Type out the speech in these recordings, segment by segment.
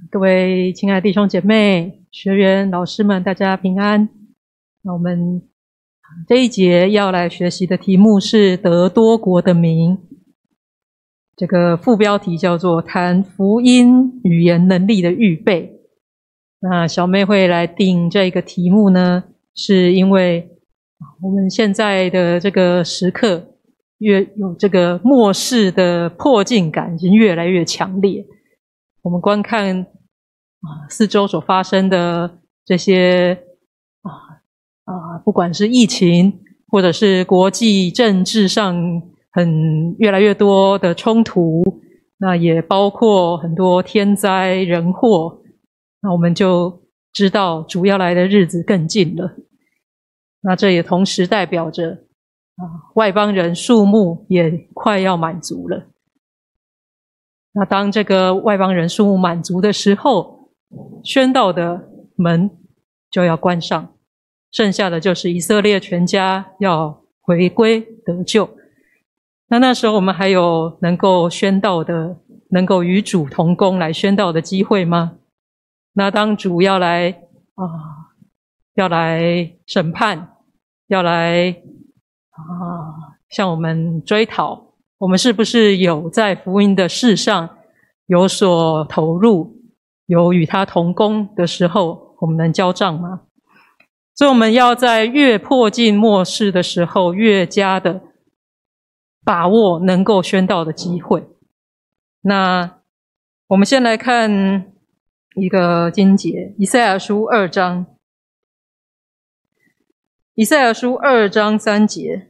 各位亲爱的弟兄姐妹、学员、老师们，大家平安。那我们这一节要来学习的题目是得多国的名，这个副标题叫做谈福音语言能力的预备。那小妹会来定这个题目呢，是因为我们现在的这个时刻越有这个末世的迫近感，已经越来越强烈。我们观看四周所发生的这些不管是疫情，或者是国际政治上越来越多的冲突，那也包括很多天灾人祸，那我们就知道主要来的日子更近了。那这也同时代表着外邦人数目也快要满足了。那当这个外邦人数目满足的时候，宣道的门就要关上，剩下的就是以色列全家要回归得救。那时候我们还有能够宣道的，能够与主同工来宣道的机会吗？那当主要来审判，要来向我们追讨，我们是不是有在福音的事上有所投入，有与他同工的时候，我们能交账吗？所以我们要在越迫近末世的时候，越加的把握能够宣道的机会。那我们先来看一个经节，以赛亚书2章。以赛亚书2章3节。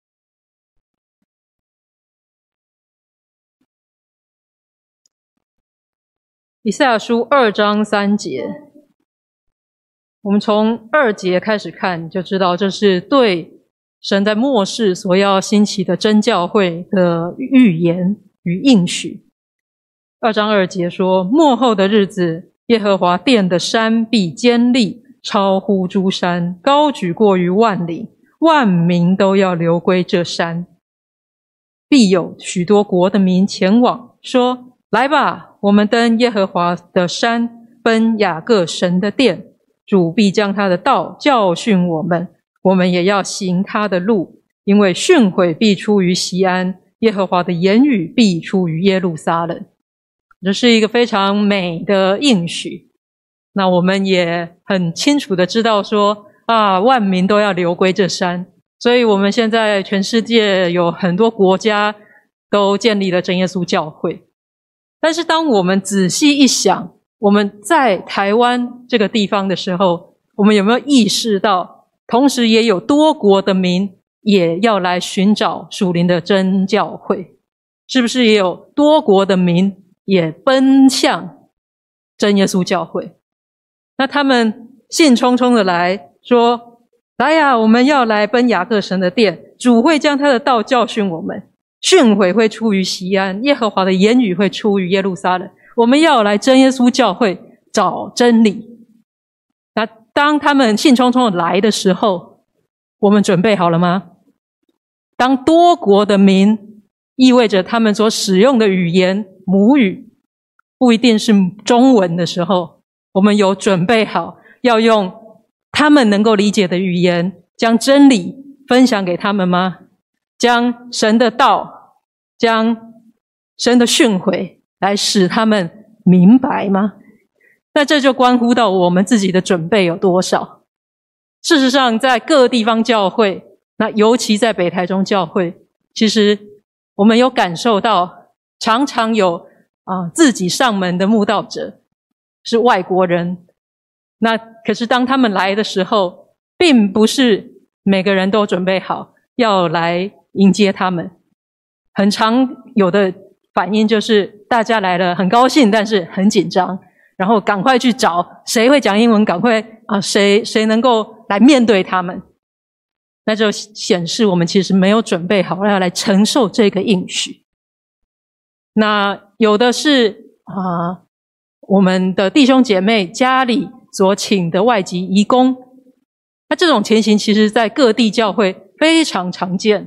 以赛亚书2章3节，我们从2节开始看，就知道这是对神在末世所要兴起的真教会的预言与应许。2章2节说，末后的日子，耶和华殿的山必坚立，超乎诸山，高举过于万里，万民都要流归这山。必有许多国的民前往，说，来吧，我们登耶和华的山，奔雅各神的殿。主必将他的道教训我们，我们也要行他的路，因为训诲必出于锡安，耶和华的言语必出于耶路撒冷。这是一个非常美的应许。那我们也很清楚的知道说万民都要流归这山，所以我们现在全世界有很多国家都建立了真耶稣教会。但是当我们仔细一想，我们在台湾这个地方的时候，我们有没有意识到，同时也有多国的民也要来寻找属灵的真教会？是不是也有多国的民也奔向真耶稣教会？那他们兴冲冲的来说，来呀，我们要来奔雅各神的殿，主会将他的道教训我们，训诲会出于锡安，耶和华的言语会出于耶路撒冷。我们要来真耶稣教会找真理。那当他们兴冲冲的来的时候，我们准备好了吗？当多国的民意味着他们所使用的语言母语不一定是中文的时候，我们有准备好要用他们能够理解的语言将真理分享给他们吗？将神的道，将神的训诲来使他们明白吗？那这就关乎到我们自己的准备有多少。事实上，在各地方教会，那尤其在北台中教会，其实我们有感受到，常常有自己上门的慕道者是外国人。那可是当他们来的时候，并不是每个人都准备好要来迎接他们。很常有的反应就是大家来了很高兴，但是很紧张，然后赶快去找谁会讲英文，赶快谁能够来面对他们。那就显示我们其实没有准备好要来承受这个应许。那有的是我们的弟兄姐妹家里所请的外籍移工，那这种情形其实在各地教会非常常见。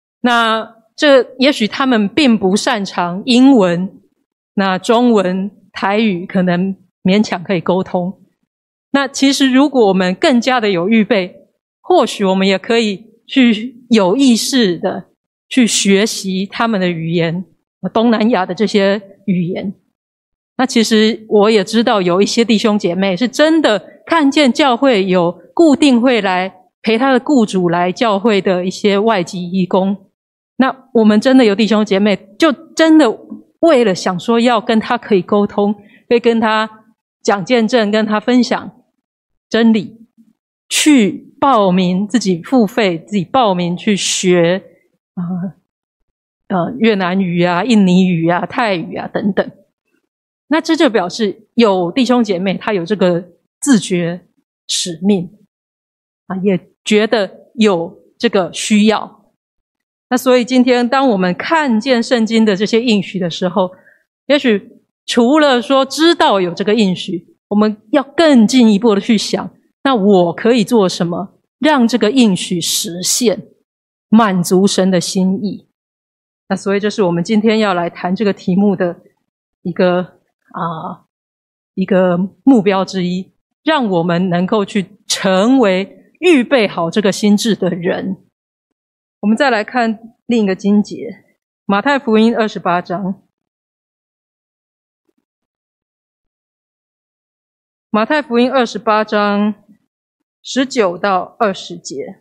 那这也许他们并不擅长英文，那中文台语可能勉强可以沟通。那其实如果我们更加的有预备，或许我们也可以去有意识的去学习他们的语言，东南亚的这些语言。那其实我也知道有一些弟兄姐妹是真的看见教会有固定会来陪他的雇主来教会的一些外籍移工，那我们真的有弟兄姐妹就真的为了想说要跟他可以沟通，可以跟他讲见证，跟他分享真理，去报名，自己付费，自己报名去学越南语啊、印尼语啊、泰语啊等等。那这就表示有弟兄姐妹他有这个自觉使命也觉得有这个需要。那所以今天当我们看见圣经的这些应许的时候，也许除了说知道有这个应许，我们要更进一步的去想，那我可以做什么让这个应许实现，满足神的心意。那所以这是我们今天要来谈这个题目的一个目标之一，让我们能够去成为预备好这个心志的人。我们再来看另一个经节，马太福音28章。马太福音28章19到20节。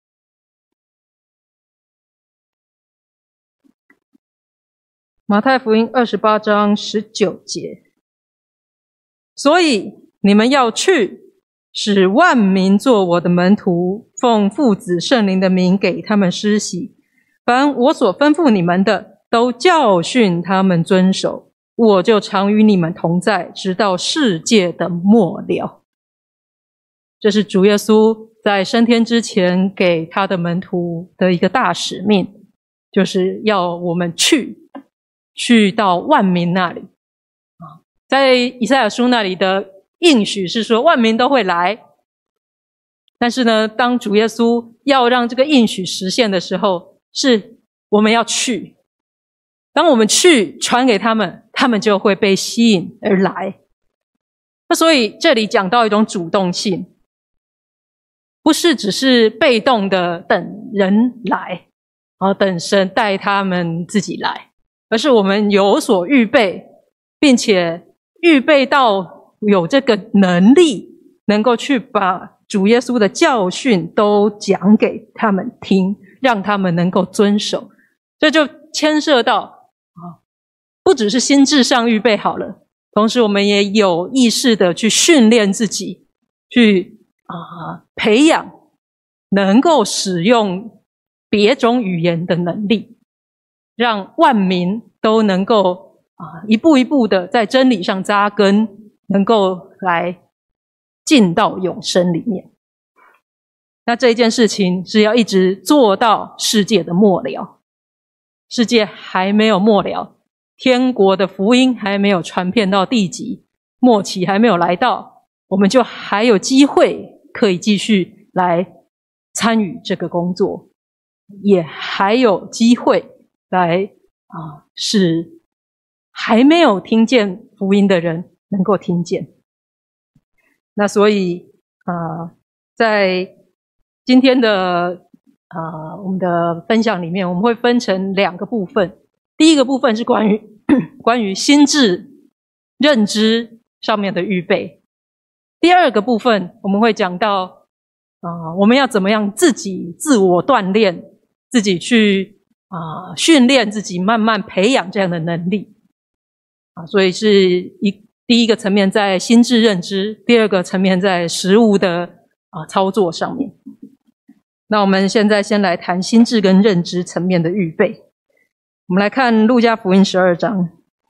马太福音28章19节，所以你们要去，使万民做我的门徒，奉父子圣灵的名给他们施洗，凡我所吩咐你们的，都教训他们遵守，我就常与你们同在，直到世界的末了。这是主耶稣在升天之前给他的门徒的一个大使命，就是要我们去到万民那里。在以赛亚书那里的应许是说万民都会来，但是呢，当主耶稣要让这个应许实现的时候，是我们要去。当我们去传给他们，他们就会被吸引而来。那所以这里讲到一种主动性，不是只是被动的等人来，等神带他们自己来，而是我们有所预备，并且预备到有这个能力，能够去把主耶稣的教训都讲给他们听，让他们能够遵守。这就牵涉到不只是心智上预备好了，同时我们也有意识的去训练自己，去培养能够使用别种语言的能力，让万民都能够一步一步的在真理上扎根，能够来进到永生里面。那这一件事情是要一直做到世界的末了。世界还没有末了，天国的福音还没有传遍到地极，末期还没有来到，我们就还有机会可以继续来参与这个工作，也还有机会来使还没有听见福音的人能够听见。那所以在今天的我们的分享里面，我们会分成两个部分。第一个部分是关于心智认知上面的预备。第二个部分我们会讲到我们要怎么样自己自我锻炼，自己去训练自己，慢慢培养这样的能力所以是第一个层面在心智认知，第二个层面在实务的操作上面。那我们现在先来谈心智跟认知层面的预备。我们来看路加福音12章。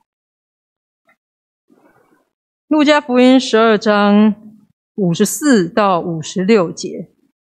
路加福音12章54到56节。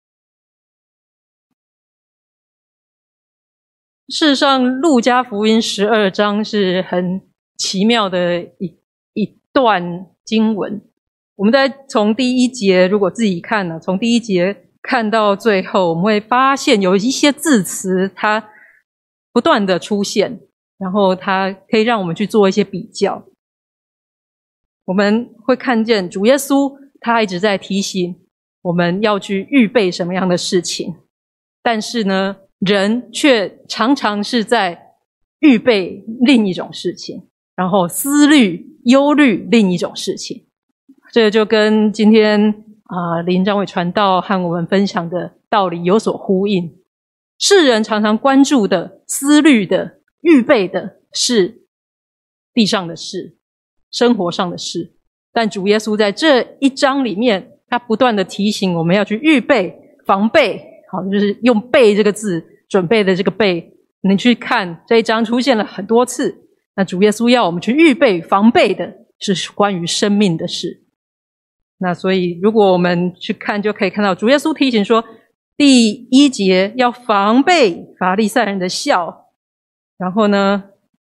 事实上，路加福音12章是很奇妙的一段经文。我们从第一节如果自己看呢，从第一节看到最后，我们会发现有一些字词它不断的出现，然后它可以让我们去做一些比较。 我们会看见主耶稣他一直在提醒我们要去预备什么样的事情，但是呢，人却常常是在预备另一种事情，然后思虑、忧虑另一种事情。这就跟今天林张伟传道和我们分享的道理有所呼应。世人常常关注的、思虑的、预备的是地上的事、生活上的事，但主耶稣在这一章里面，他不断的提醒我们要去预备、防备。好，就是用备这个字，准备的这个备，你去看这一章出现了很多次。那主耶稣要我们去预备、防备的是关于生命的事。那所以如果我们去看，就可以看到主耶稣提醒说，第1节要防备法利赛人的笑。然后呢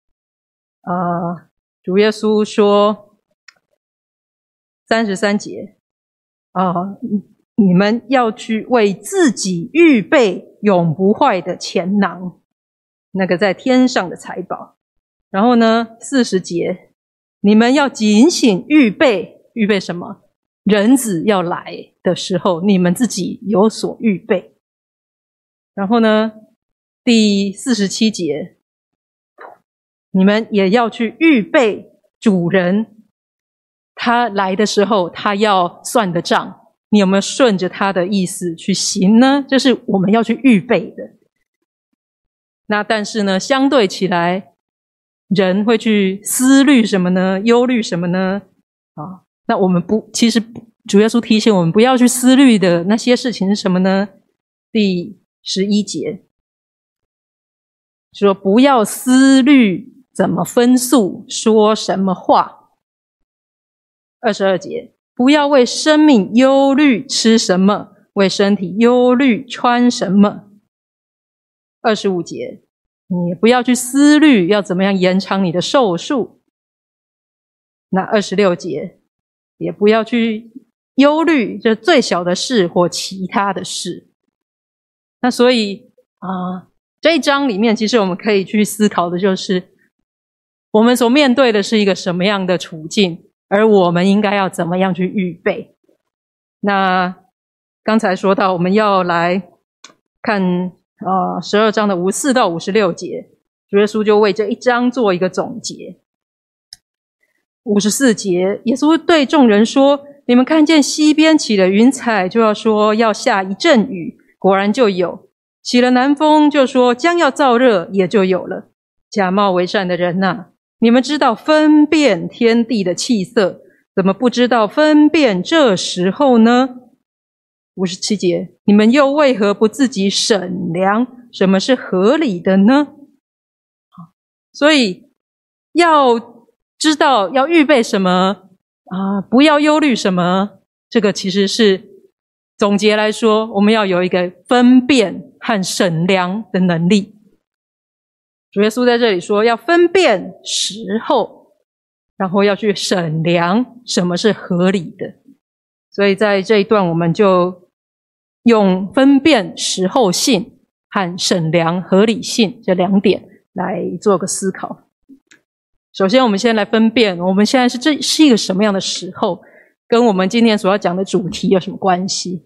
主耶稣说33节你们要去为自己预备永不坏的钱囊，那个在天上的财宝。然后呢40节，你们要警醒预备什么？人子要来的时候，你们自己有所预备。然后呢第47节，你们也要去预备主人，他来的时候他要算的账，你有没有顺着他的意思去行呢？这是我们要去预备的。那但是呢，相对起来，人会去思虑什么呢？忧虑什么呢？那我们其实主耶稣提醒我们不要去思虑的那些事情是什么呢？第11节说，不要思虑怎么分诉，说什么话。22节，不要为生命忧虑吃什么，为身体忧虑穿什么。25节，你不要去思虑要怎么样延长你的寿数。那26节，也不要去忧虑这最小的事或其他的事。那所以这一章里面，其实我们可以去思考的就是我们所面对的是一个什么样的处境，而我们应该要怎么样去预备。那刚才说到我们要来看12章的54到56节，主耶稣就为这一章做一个总结。54节，耶稣对众人说，你们看见西边起了云彩，就要说要下一阵雨，果然就有；起了南风，就说将要燥热，也就有了。假冒为善的人啊，你们知道分辨天地的气色，怎么不知道分辨这时候呢？57节，你们又为何不自己审量什么是合理的呢？所以要知道要预备什么不要忧虑什么，这个其实是总结来说，我们要有一个分辨和审量的能力。主耶稣在这里说要分辨时候，然后要去审量什么是合理的。所以在这一段我们就用分辨时候性和审量合理性这2点来做个思考。首先我们先来分辨我们现在这是一个什么样的时候，跟我们今天所要讲的主题有什么关系。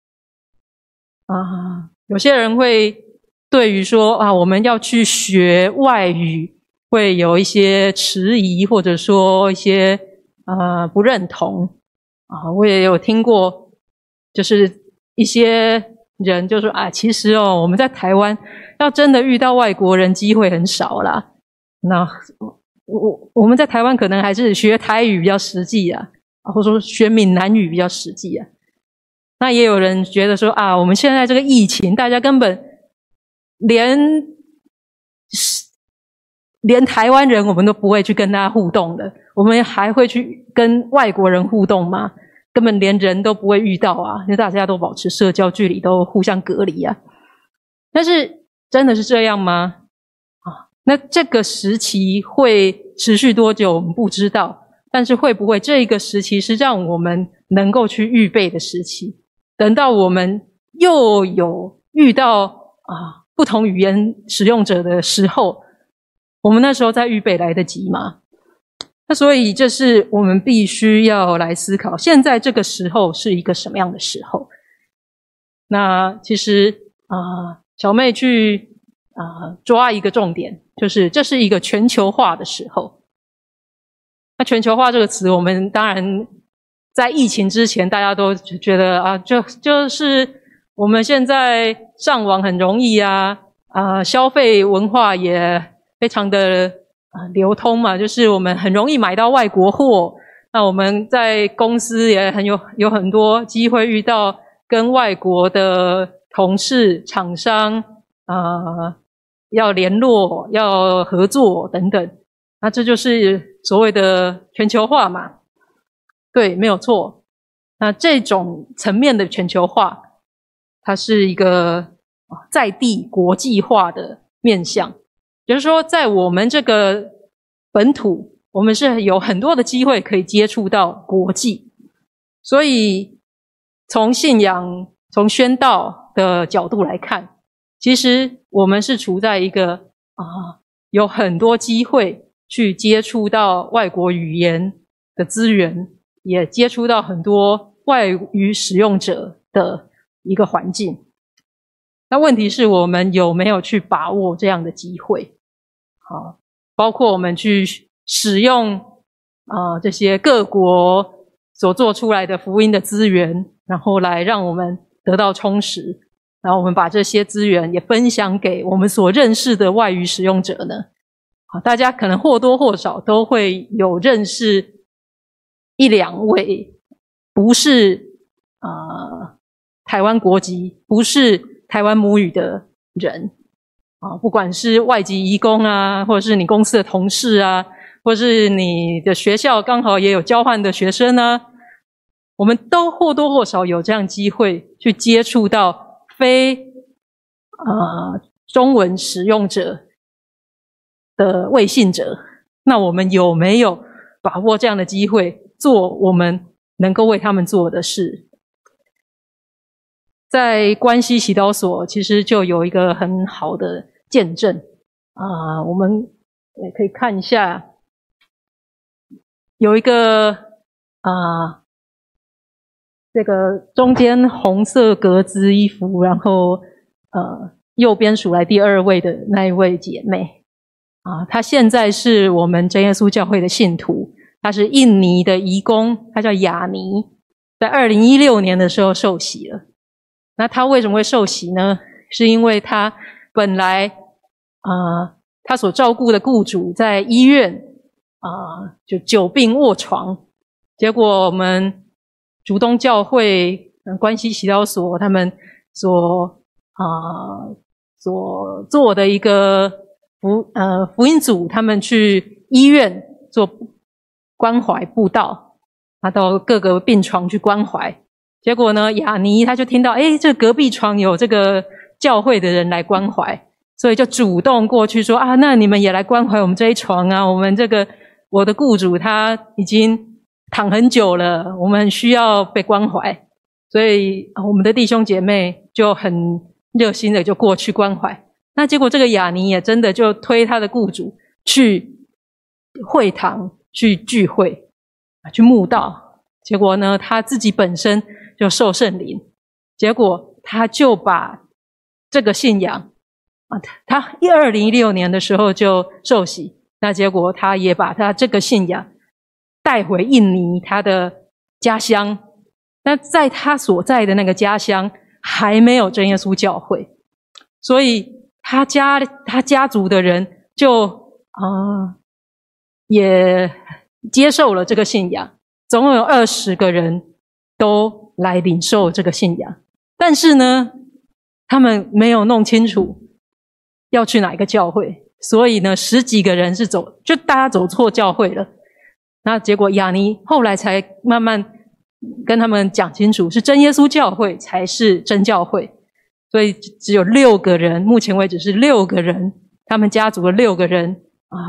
有些人会对于说我们要去学外语会有一些迟疑，或者说一些不认同我也有听过，就是一些人就说其实我们在台湾要真的遇到外国人机会很少啦。那我们在台湾可能还是学台语比较实际或者说学闽南语比较实际那也有人觉得说我们现在这个疫情，大家根本连台湾人我们都不会去跟大家互动的，我们还会去跟外国人互动吗？根本连人都不会遇到因为大家都保持社交距离，都互相隔离但是真的是这样吗？那这个时期会持续多久我们不知道，但是会不会这个时期是让我们能够去预备的时期，等到我们又有遇到不同语言使用者的时候，我们那时候再预备来得及吗？ 那所以这是我们必须要来思考，现在这个时候是一个什么样的时候。那其实小妹去抓一个重点，就是这是一个全球化的时候。那全球化这个词，我们当然在疫情之前大家都觉得就是我们现在上网很容易消费文化也非常的流通嘛，就是我们很容易买到外国货。那我们在公司也有很多机会遇到跟外国的同事、厂商要联络、要合作等等。那这就是所谓的全球化嘛。对，没有错。那这种层面的全球化，它是一个在地国际化的面向。就是说在我们这个本土，我们是有很多的机会可以接触到国际。所以从信仰、从宣道的角度来看，其实我们是处在一个有很多机会去接触到外国语言的资源，也接触到很多外语使用者的一个环境。那问题是我们有没有去把握这样的机会？好，包括我们去使用这些各国所做出来的福音的资源，然后来让我们得到充实，然后我们把这些资源也分享给我们所认识的外语使用者呢。好，大家可能或多或少都会有认识一两位不是台湾国籍、不是台湾母语的人不管是外籍移工或者是你公司的同事或者是你的学校刚好也有交换的学生我们都或多或少有这样机会去接触到非中文使用者的未信者。那我们有没有把握这样的机会，做我们能够为他们做的事？在关西祈祷所其实就有一个很好的见证我们也可以看一下，有一个这个中间红色格子衣服，然后右边数来第2位的那一位姐妹她现在是我们真耶稣教会的信徒，她是印尼的移工，她叫雅尼，在2016年的时候受洗了。那她为什么会受洗呢？是因为她本来她所照顾的雇主在医院就久病卧床，结果我们竹东教会关西祈祷所他们所做的一个福音组，他们去医院做关怀布道，到各个病床去关怀。结果呢，雅尼他就听到这隔壁床有这个教会的人来关怀，所以就主动过去说那你们也来关怀我们这一床我们我的雇主他已经躺很久了，我们很需要被关怀。所以我们的弟兄姐妹就很热心的就过去关怀。那结果这个雅尼也真的就推他的雇主去会堂去聚会去慕道，结果呢他自己本身就受圣灵，结果他就把这个信仰他2016年的时候就受洗，那结果他也把他这个信仰带回印尼他的家乡。那在他所在的那个家乡还没有真耶稣教会，所以他家族的人就也接受了这个信仰，总共有20个人都来领受这个信仰。但是呢他们没有弄清楚要去哪一个教会，所以呢10几个人是就大家走错教会了。那结果雅尼后来才慢慢跟他们讲清楚，是真耶稣教会才是真教会。所以只有6个人，目前为止是6个人，他们家族的6个人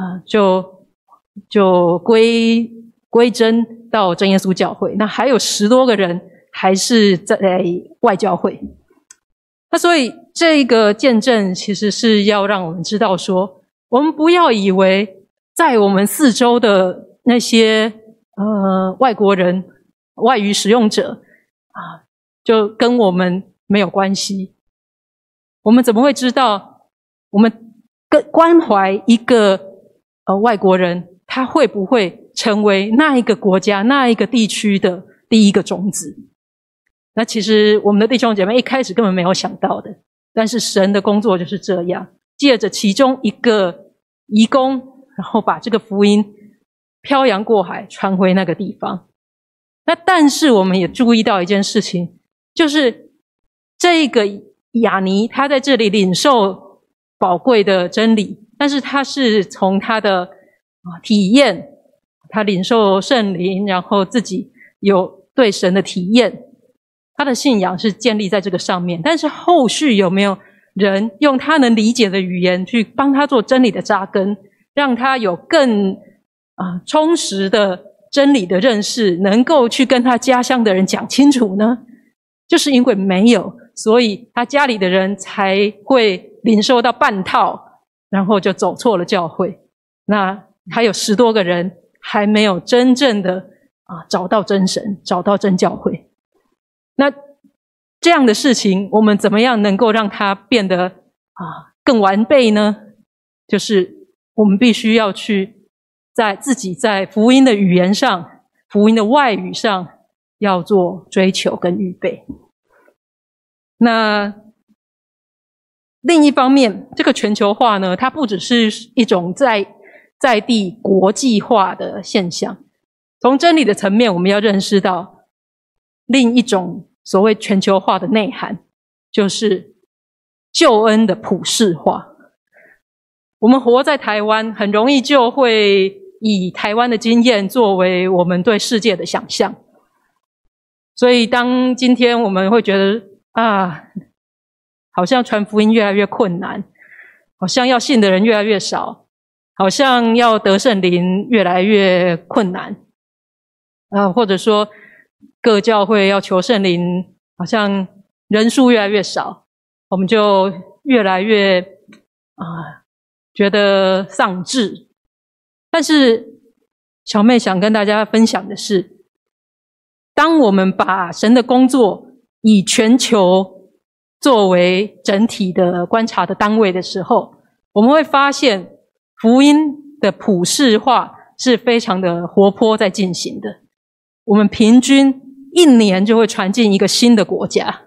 就归真到真耶稣教会。那还有10多个人还是在外教会。那所以这个见证其实是要让我们知道说，我们不要以为在我们四周的那些外国人、外语使用者就跟我们没有关系。我们怎么会知道我们更关怀一个外国人，他会不会成为那一个国家、那一个地区的第一个种子？那其实我们的弟兄姐妹一开始根本没有想到的，但是神的工作就是这样，借着其中一个移工，然后把这个福音漂洋过海传回那个地方。那但是我们也注意到一件事情，就是这个亚尼他在这里领受宝贵的真理，但是他是从他的体验，他领受圣灵，然后自己有对神的体验，他的信仰是建立在这个上面。但是后续有没有人用他能理解的语言去帮他做真理的扎根，让他有更充实的真理的认识，能够去跟他家乡的人讲清楚呢？就是因为没有，所以他家里的人才会领受到半套，然后就走错了教会。那还有10多个人还没有真正的找到真神，找到真教会。那这样的事情，我们怎么样能够让它变得更完备呢？就是我们必须要去自己在福音的语言上、福音的外语上要做追求跟预备。那另一方面，这个全球化呢，它不只是一种在地国际化的现象。从真理的层面，我们要认识到另一种所谓全球化的内涵，就是救恩的普世化。我们活在台湾，很容易就会以台湾的经验作为我们对世界的想象。所以当今天我们会觉得好像传福音越来越困难，好像要信的人越来越少，好像要得圣灵越来越困难，或者说各教会要求圣灵好像人数越来越少，我们就越来越觉得丧志。但是小妹想跟大家分享的是，当我们把神的工作以全球作为整体的观察的单位的时候，我们会发现福音的普世化是非常的活泼在进行的。我们平均1年就会传进一个新的国家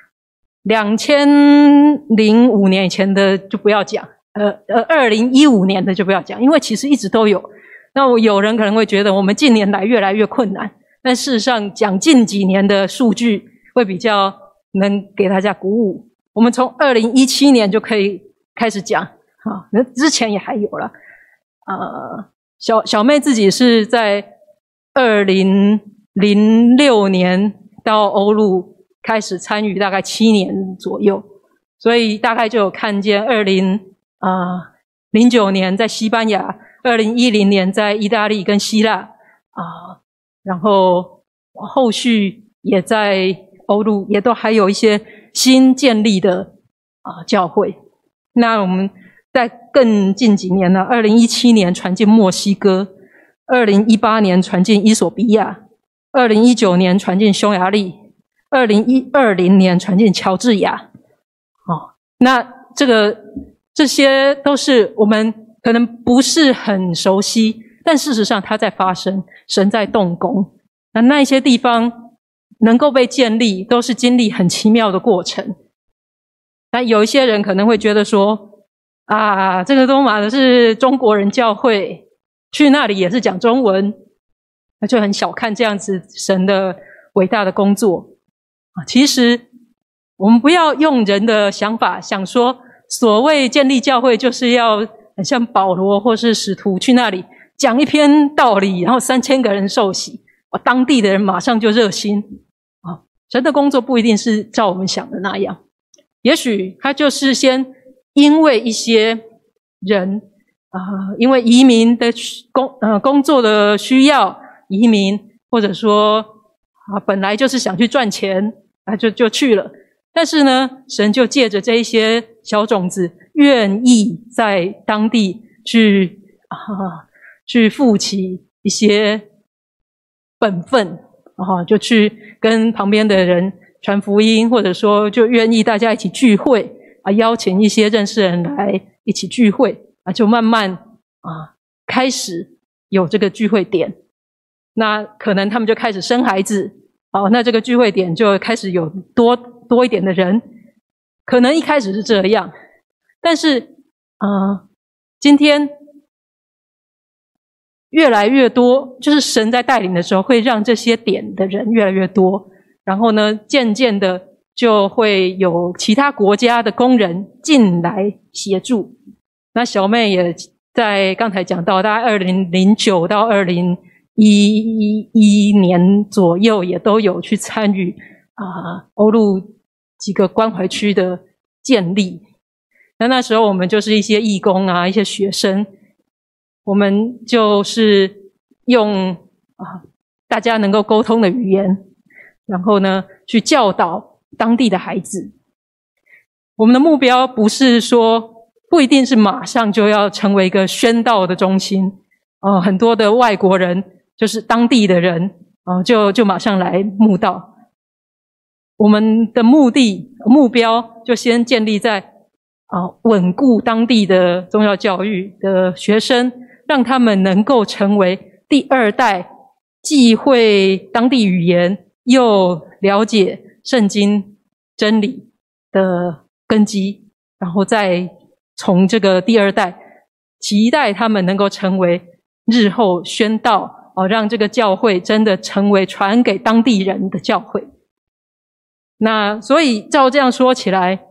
，2005年以前的就不要讲，2015年的就不要讲，因为其实一直都有。那有人可能会觉得我们近年来越来越困难，但事实上讲近几年的数据会比较能给大家鼓舞。我们从2017年就可以开始讲，那之前也还有了。小妹自己是在2006年到欧陆开始参与，大概7年左右，所以大概就有看见2009年在西班牙，2010年在意大利跟希腊然后后续也在欧陆也都还有一些新建立的教会。那我们在更近几年呢，2017年传进墨西哥，2018年传进伊索比亚，2019年传进匈牙利，2020年传进乔治亚。那这些都是我们可能不是很熟悉，但事实上它在发生，神在动工。那一些地方能够被建立，都是经历很奇妙的过程。那有一些人可能会觉得说，这个东马的是中国人教会，去那里也是讲中文，那就很小看这样子神的伟大的工作。其实我们不要用人的想法想说，所谓建立教会就是要很像保罗或是使徒去那里讲一篇道理，然后3000个人受洗，当地的人马上就热心。神的工作不一定是照我们想的那样，也许他就是先因为一些人因为移民的工作的需要移民，或者说本来就是想去赚钱就去了。但是呢，神就借着这一些小种子，愿意在当地去负起一些本分就去跟旁边的人传福音，或者说就愿意大家一起聚会邀请一些认识的人来一起聚会就慢慢开始有这个聚会点。那可能他们就开始生孩子那这个聚会点就开始有多一点的人。可能一开始是这样，但是今天越来越多，就是神在带领的时候会让这些点的人越来越多，然后呢渐渐的就会有其他国家的工人进来协助。那小妹也在刚才讲到大概2009到2011年左右也都有去参与欧陆几个关怀区的建立。那时候我们就是一些义工一些学生，我们就是用大家能够沟通的语言，然后呢去教导当地的孩子。我们的目标不是说不一定是马上就要成为一个宣道的中心很多的外国人就是当地的人就马上来慕道。我们的目标就先建立在稳固当地的宗教教育的学生，让他们能够成为第二代既会当地语言又了解圣经真理的根基，然后再从这个第二代期待他们能够成为日后宣道让这个教会真的成为传给当地人的教会。那所以照这样说起来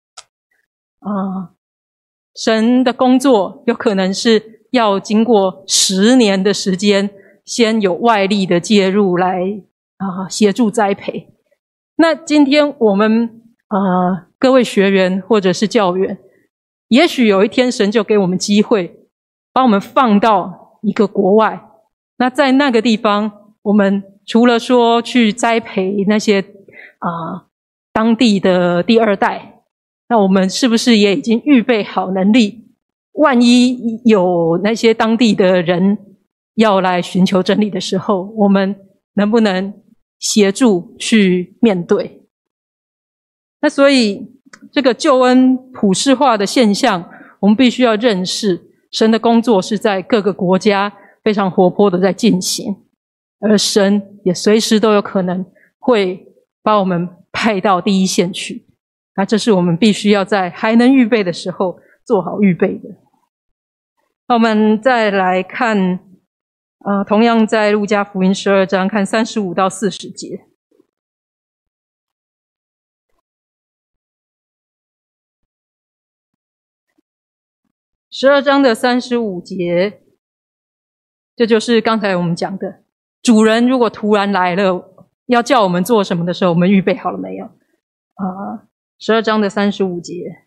神的工作有可能是要经过10年的时间，先有外力的介入来协助栽培。那今天我们各位学员或者是教员，也许有一天神就给我们机会把我们放到一个国外，那在那个地方我们除了说去栽培那些当地的第二代，那我们是不是也已经预备好能力，万一有那些当地的人要来寻求真理的时候，我们能不能协助去面对？那所以这个救恩普世化的现象，我们必须要认识神的工作是在各个国家非常活泼的在进行，而神也随时都有可能会把我们派到第一线去。那这是我们必须要在还能预备的时候做好预备的。那我们再来看同样在路加福音12章看35到40节。12章的35节，这就是刚才我们讲的，主人如果突然来了要叫我们做什么的时候，我们预备好了没有？12章的35节，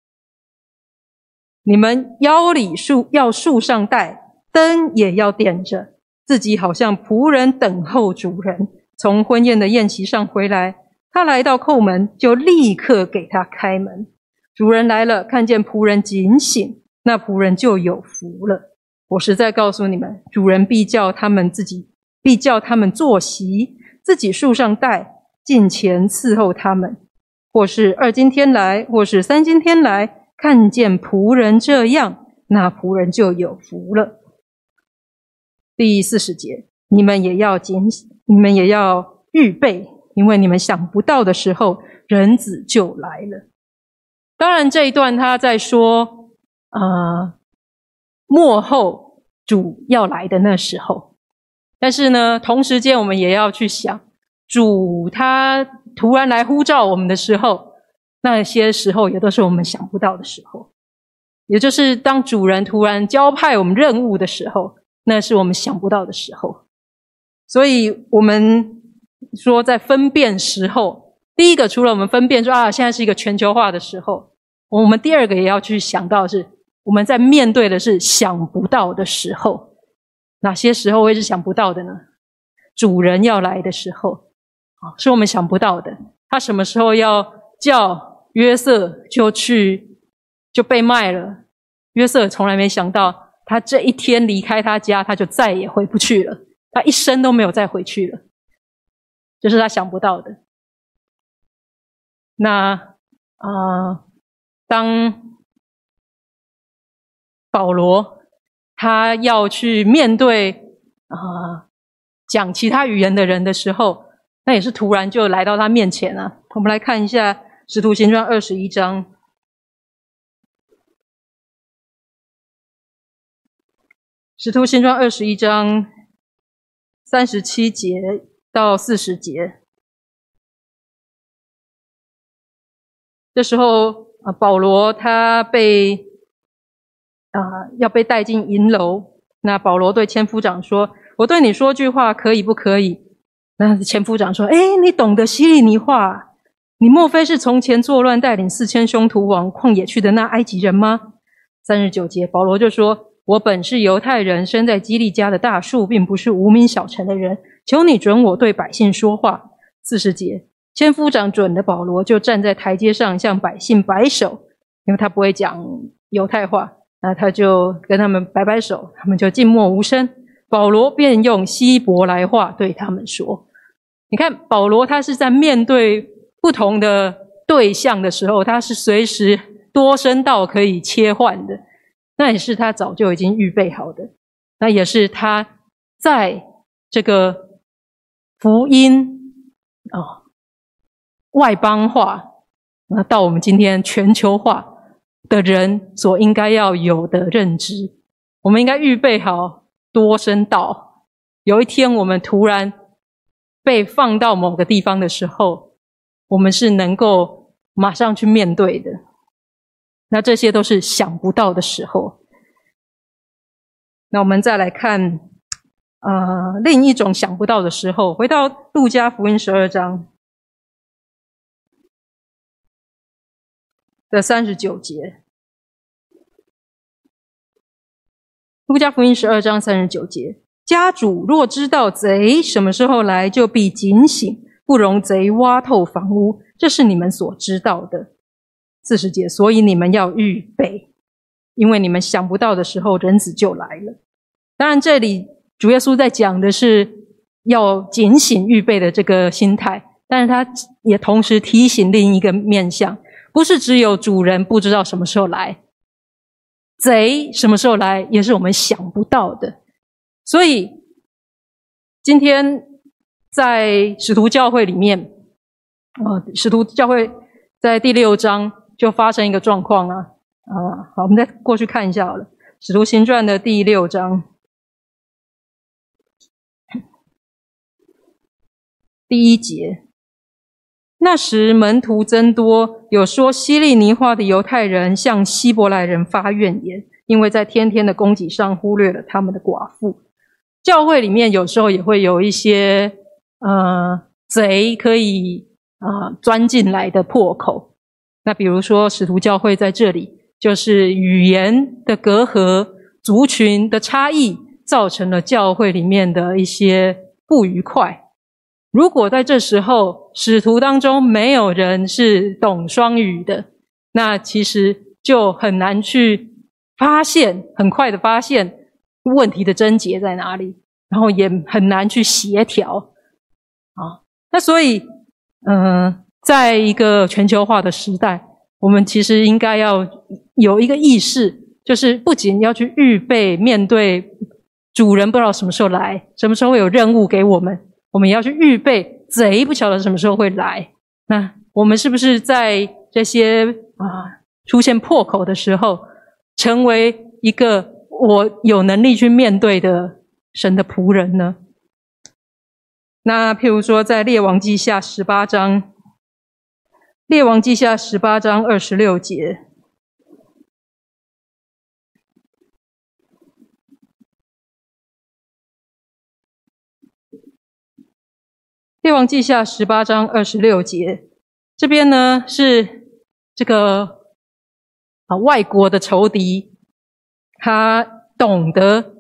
你们腰里要束上带，灯也要点着，自己好像仆人等候主人从婚宴的宴席上回来，他来到叩门，就立刻给他开门。主人来了，看见仆人警醒，那仆人就有福了。我实在告诉你们，主人必叫他们坐席，自己束上带，近前伺候他们。或是2今天来，或是3今天来，看见仆人这样，那仆人就有福了。第40节，你们也要预备，因为你们想不到的时候，人子就来了。当然这一段他在说末后主要来的那时候，但是呢同时间我们也要去想，主他突然来呼召我们的时候，那些时候也都是我们想不到的时候，也就是当主人突然交派我们任务的时候，那是我们想不到的时候。所以我们说在分辨时候，第一个除了我们分辨说现在是一个全球化的时候，我们第二个也要去想到的是我们在面对的是想不到的时候。哪些时候会是想不到的呢？主人要来的时候是我们想不到的。他什么时候要叫约瑟就被卖了，约瑟从来没想到他这一天离开他家，他就再也回不去了，他一生都没有再回去了，这是他想不到的。那当保罗他要去面对讲其他语言的人的时候，那也是突然就来到他面前啊。我们来看一下《使徒行传》21章。使徒行传21章37节到40节。这时候保罗他要被带进营楼。那保罗对千夫长说：“我对你说句话，可以不可以？”那千夫长说：“你懂得希利尼话，你莫非是从前作乱带领4000凶徒往旷野去的那埃及人吗？”39节，保罗就说：“我本是犹太人，生在基利家的大树，并不是无名小城的人，求你准我对百姓说话。”40节，千夫长准了保罗，就站在台阶上向百姓摆手，因为他不会讲犹太话，那他就跟他们摆摆手，他们就静默无声。保罗便用希伯来话对他们说。你看保罗他是在面对不同的对象的时候，他是随时多声道可以切换的，那也是他早就已经预备好的，那也是他在这个福音外邦化到我们今天全球化的人所应该要有的认知。我们应该预备好多声道，有一天我们突然被放到某个地方的时候，我们是能够马上去面对的。那这些都是想不到的时候。那我们再来看另一种想不到的时候，回到路加福音12章的39节。路加福音12章39节，家主若知道贼什么时候来，就必警醒，不容贼挖透房屋，这是你们所知道的。40节，所以你们要预备，因为你们想不到的时候，人子就来了。当然这里主耶稣在讲的是要警醒预备的这个心态，但是他也同时提醒另一个面向，不是只有主人不知道什么时候来，贼什么时候来也是我们想不到的。所以今天在使徒教会里面使徒教会在第6章就发生一个状况好，我们再过去看一下好了。使徒行传的第6章第1节，那时门徒增多，有说希利尼话的犹太人向希伯来人发怨言，因为在天天的供给上忽略了他们的寡妇。教会里面有时候也会有一些贼可以钻进来的破口。那比如说使徒教会在这里就是语言的隔阂、族群的差异，造成了教会里面的一些不愉快。如果在这时候使徒当中没有人是懂双语的，那其实就很难去很快的发现问题的症结在哪里，然后也很难去协调那所以在一个全球化的时代，我们其实应该要有一个意识，就是不仅要去预备面对主人不知道什么时候来，什么时候会有任务给我们，我们也要去预备贼不晓得什么时候会来。那我们是不是在这些出现破口的时候，成为一个我有能力去面对的神的仆人呢？那譬如说在列王记下18章，列王记下18章26节，列王记下18章26节，这边呢是这个外国的仇敌，他懂得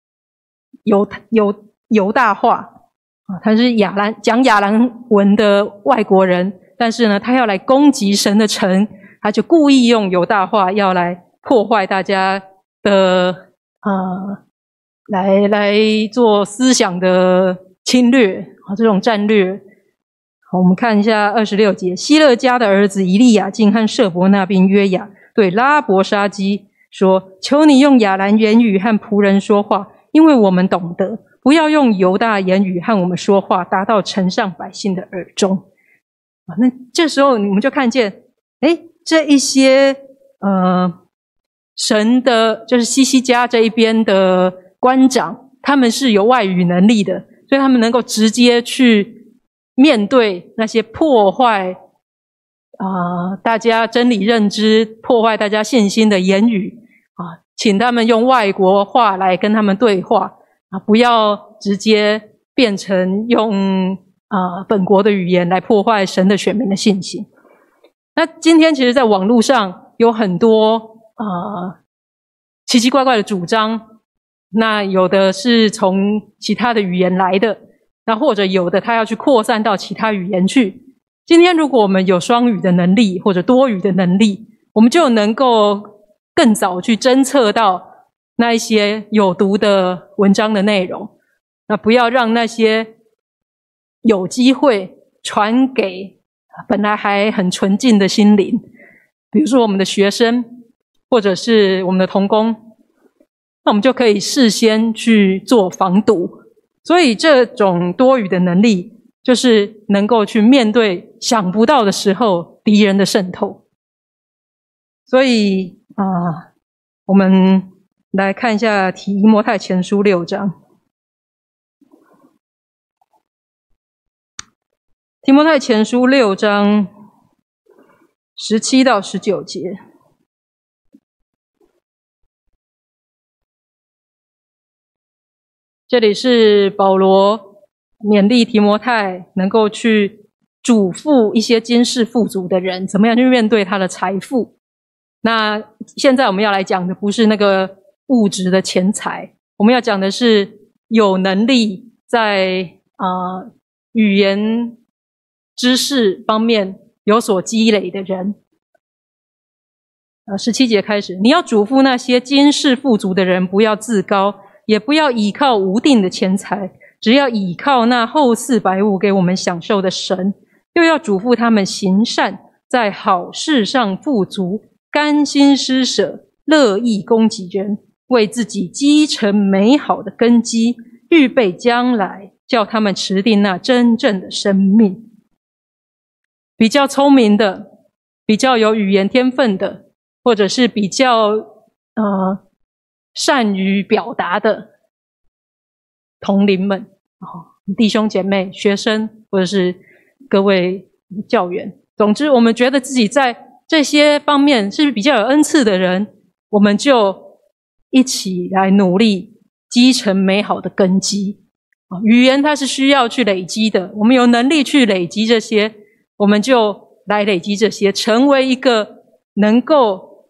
犹大话他是讲亚兰文的外国人，但是呢他要来攻击神的城，他就故意用犹大话要来破坏大家的来做思想的侵略这种战略。我们看一下26节，希勒家的儿子以利亚敬和舍伯那兵约雅对拉伯沙基说：求你用亚兰言语和仆人说话，因为我们懂得，不要用犹大言语和我们说话，达到城上百姓的耳中。那这时候我们就看见这一些神的就是西西家这一边的官长，他们是有外语能力的，所以他们能够直接去面对那些破坏大家真理认知、破坏大家信心的言语请他们用外国话来跟他们对话不要直接变成用本国的语言来破坏神的选民的信心。那今天其实在网络上有很多奇奇怪怪的主张，那有的是从其他的语言来的，那或者有的他要去扩散到其他语言去。今天如果我们有双语的能力或者多语的能力，我们就能够更早去侦测到那一些有毒的文章的内容，那不要让那些有机会传给本来还很纯净的心灵，比如说我们的学生或者是我们的同工，那我们就可以事先去做防堵。所以这种多语的能力就是能够去面对想不到的时候敌人的渗透。所以我们来看一下提摩太前书6章。提摩太前书6章17到19节。这里是保罗勉励提摩太能够去嘱咐一些今世富足的人怎么样去面对他的财富。那现在我们要来讲的不是那个物质的钱财，我们要讲的是有能力在语言知识方面有所积累的人。17节开始，你要嘱咐那些今世富足的人，不要自高，也不要倚靠无定的钱财，只要倚靠那厚赐百物给我们享受的神。又要嘱咐他们行善，在好事上富足，甘心施舍，乐意供给人，为自己积成美好的根基，预备将来，叫他们持定那真正的生命。比较聪明的，比较有语言天分的，或者是比较善于表达的同龄们弟兄姐妹、学生或者是各位教员，总之我们觉得自己在这些方面是比较有恩赐的人，我们就一起来努力积成美好的根基。语言它是需要去累积的，我们有能力去累积这些，我们就来累积这些，成为一个能够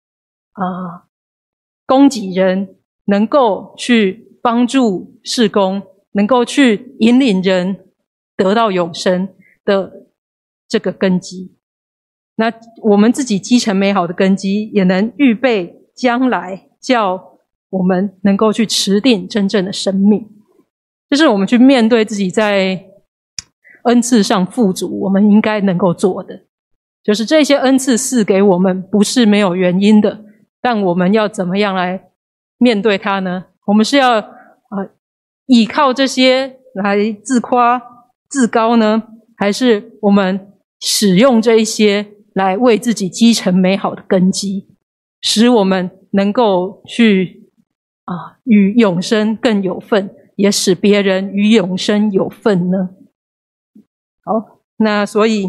供给人，能够去帮助事工，能够去引领人得到永生的这个根基。那我们自己积成美好的根基，也能预备将来叫我们能够去持定真正的生命。这是我们去面对自己在恩赐上富足，我们应该能够做的。就是这些恩赐赐给我们不是没有原因的，但我们要怎么样来面对它呢？我们是要倚靠这些来自夸自高呢，还是我们使用这一些来为自己积成美好的根基，使我们能够去与永生更有份，也使别人与永生有份呢？好，那所以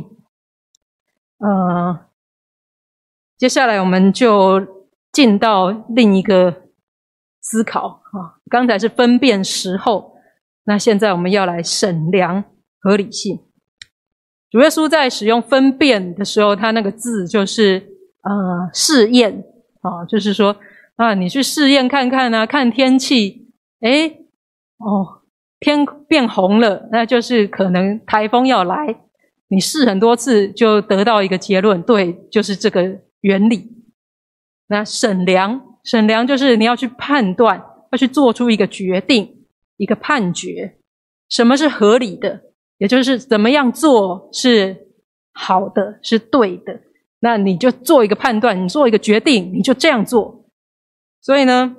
接下来我们就进到另一个思考刚才是分辨时候，那现在我们要来审量合理性。主耶稣在使用分辨的时候，他那个字就是试验就是说你去试验看看看天气，天变红了，那就是可能台风要来。你试很多次就得到一个结论，对，就是这个原理。那审量审量就是你要去判断，要去做出一个决定，一个判决，什么是合理的，也就是怎么样做是好的，是对的，那你就做一个判断，你做一个决定，你就这样做。所以呢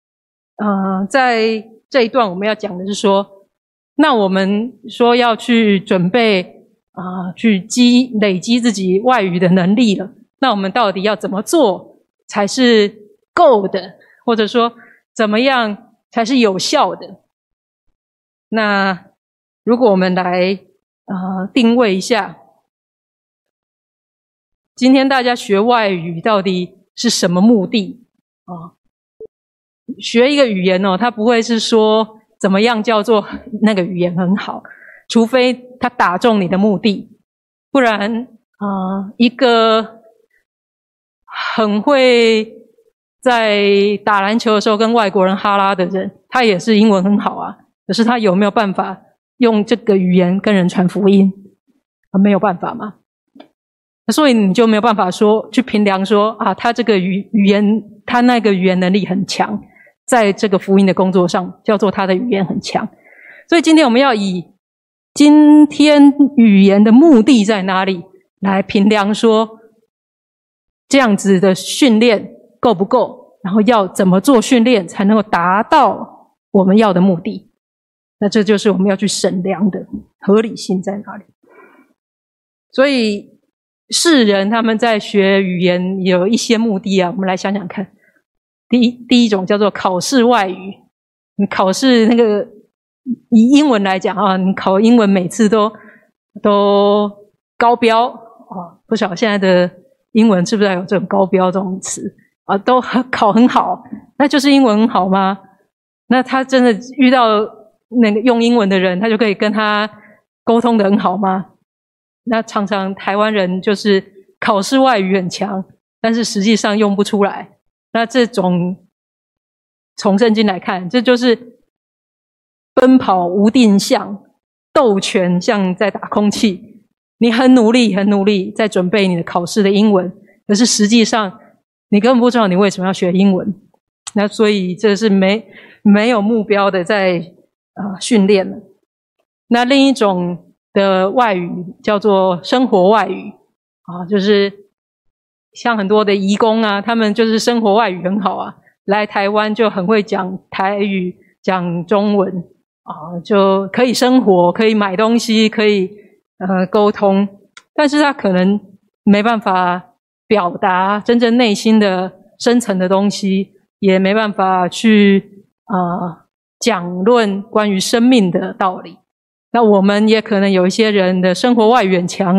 在这一段我们要讲的是说，那我们说要去准备去累积自己外语的能力了，那我们到底要怎么做才是够的，或者说怎么样才是有效的？那如果我们来定位一下，今天大家学外语到底是什么目的学一个语言它不会是说怎么样叫做那个语言很好，除非它打中你的目的，不然一个很会在打篮球的时候跟外国人哈拉的人，他也是英文很好啊，可是他有没有办法用这个语言跟人传福音？没有办法嘛。所以你就没有办法说去评量说他这个语言，他那个语言能力很强，在这个福音的工作上叫做他的语言很强。所以今天我们要以今天语言的目的在哪里来评量说这样子的训练够不够，然后要怎么做训练才能够达到我们要的目的。那这就是我们要去审量的合理性在哪里。所以世人他们在学语言有一些目的我们来想想看。第一种叫做考试外语，你考试那个以英文来讲你考英文每次都高标不晓得现在的英文是不是还有这种高标这种词都考很好，那就是英文很好吗？那他真的遇到那个用英文的人，他就可以跟他沟通得很好吗？那常常台湾人就是考试外语很强，但是实际上用不出来。那这种从圣经来看，这就是奔跑无定向，斗拳像在打空气。你很努力很努力在准备你的考试的英文，可是实际上你根本不知道你为什么要学英文。那所以这是没有目标的在训练了。那另一种的外语叫做生活外语就是像很多的移工他们就是生活外语很好来台湾就很会讲台语讲中文就可以生活，可以买东西，可以沟通，但是他可能没办法表达真正内心的深层的东西，也没办法去讲论关于生命的道理。那我们也可能有一些人的生活外语很强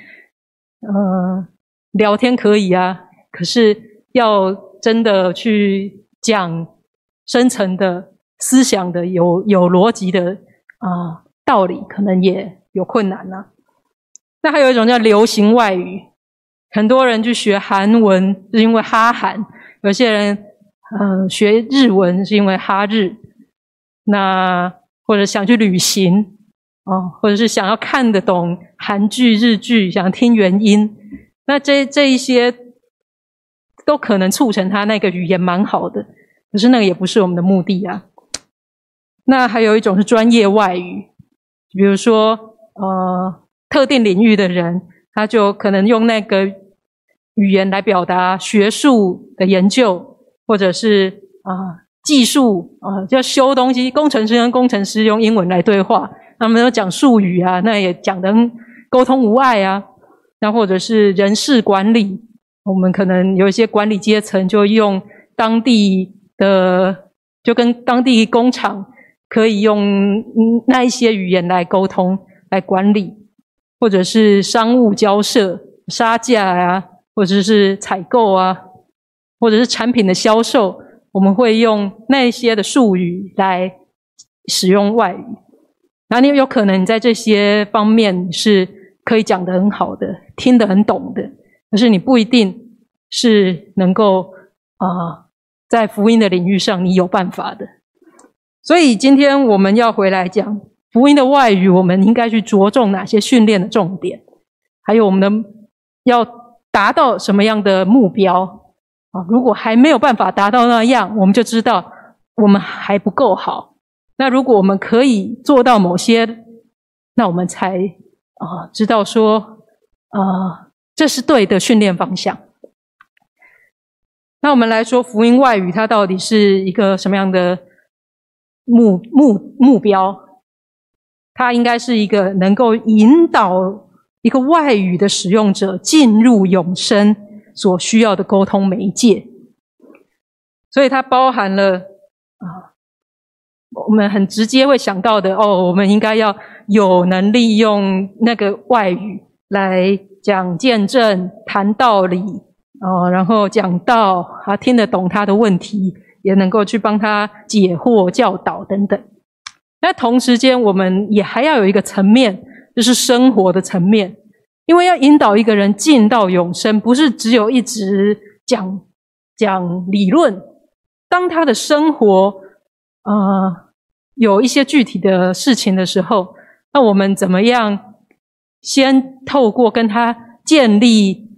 聊天可以可是要真的去讲深层的思想的有逻辑的道理，可能也有困难那还有一种叫流行外语，很多人去学韩文是因为哈韩，有些人学日文是因为哈日，那或者想去旅行或者是想要看得懂韩剧日剧，想听原音，那这一些都可能促成他那个语言蛮好的，可是那个也不是我们的目的那还有一种是专业外语，比如说特定领域的人，他就可能用那个语言来表达学术的研究，或者是技术就修东西，工程师跟工程师用英文来对话，他们都讲术语那也讲得沟通无碍那或者是人事管理，我们可能有一些管理阶层就用当地的，就跟当地工厂可以用那一些语言来沟通来管理，或者是商务交涉杀价或者是采购或者是产品的销售，我们会用那些的术语来使用外语。然后你有可能在这些方面是可以讲得很好的，听得很懂的，可是你不一定是能够在福音的领域上你有办法的。所以今天我们要回来讲福音的外语，我们应该去着重哪些训练的重点，还有我们要达到什么样的目标如果还没有办法达到那样，我们就知道我们还不够好。那如果我们可以做到某些，那我们才知道说这是对的训练方向。那我们来说福音外语它到底是一个什么样的目标？它应该是一个能够引导一个外语的使用者进入永生所需要的沟通媒介。所以它包含了我们很直接会想到的我们应该要有能力用那个外语来讲见证、谈道理然后讲道听得懂他的问题，也能够去帮他解惑、教导等等。那同时间我们也还要有一个层面，就是生活的层面。因为要引导一个人进到永生，不是只有一直讲理论。当他的生活有一些具体的事情的时候，那我们怎么样先透过跟他建立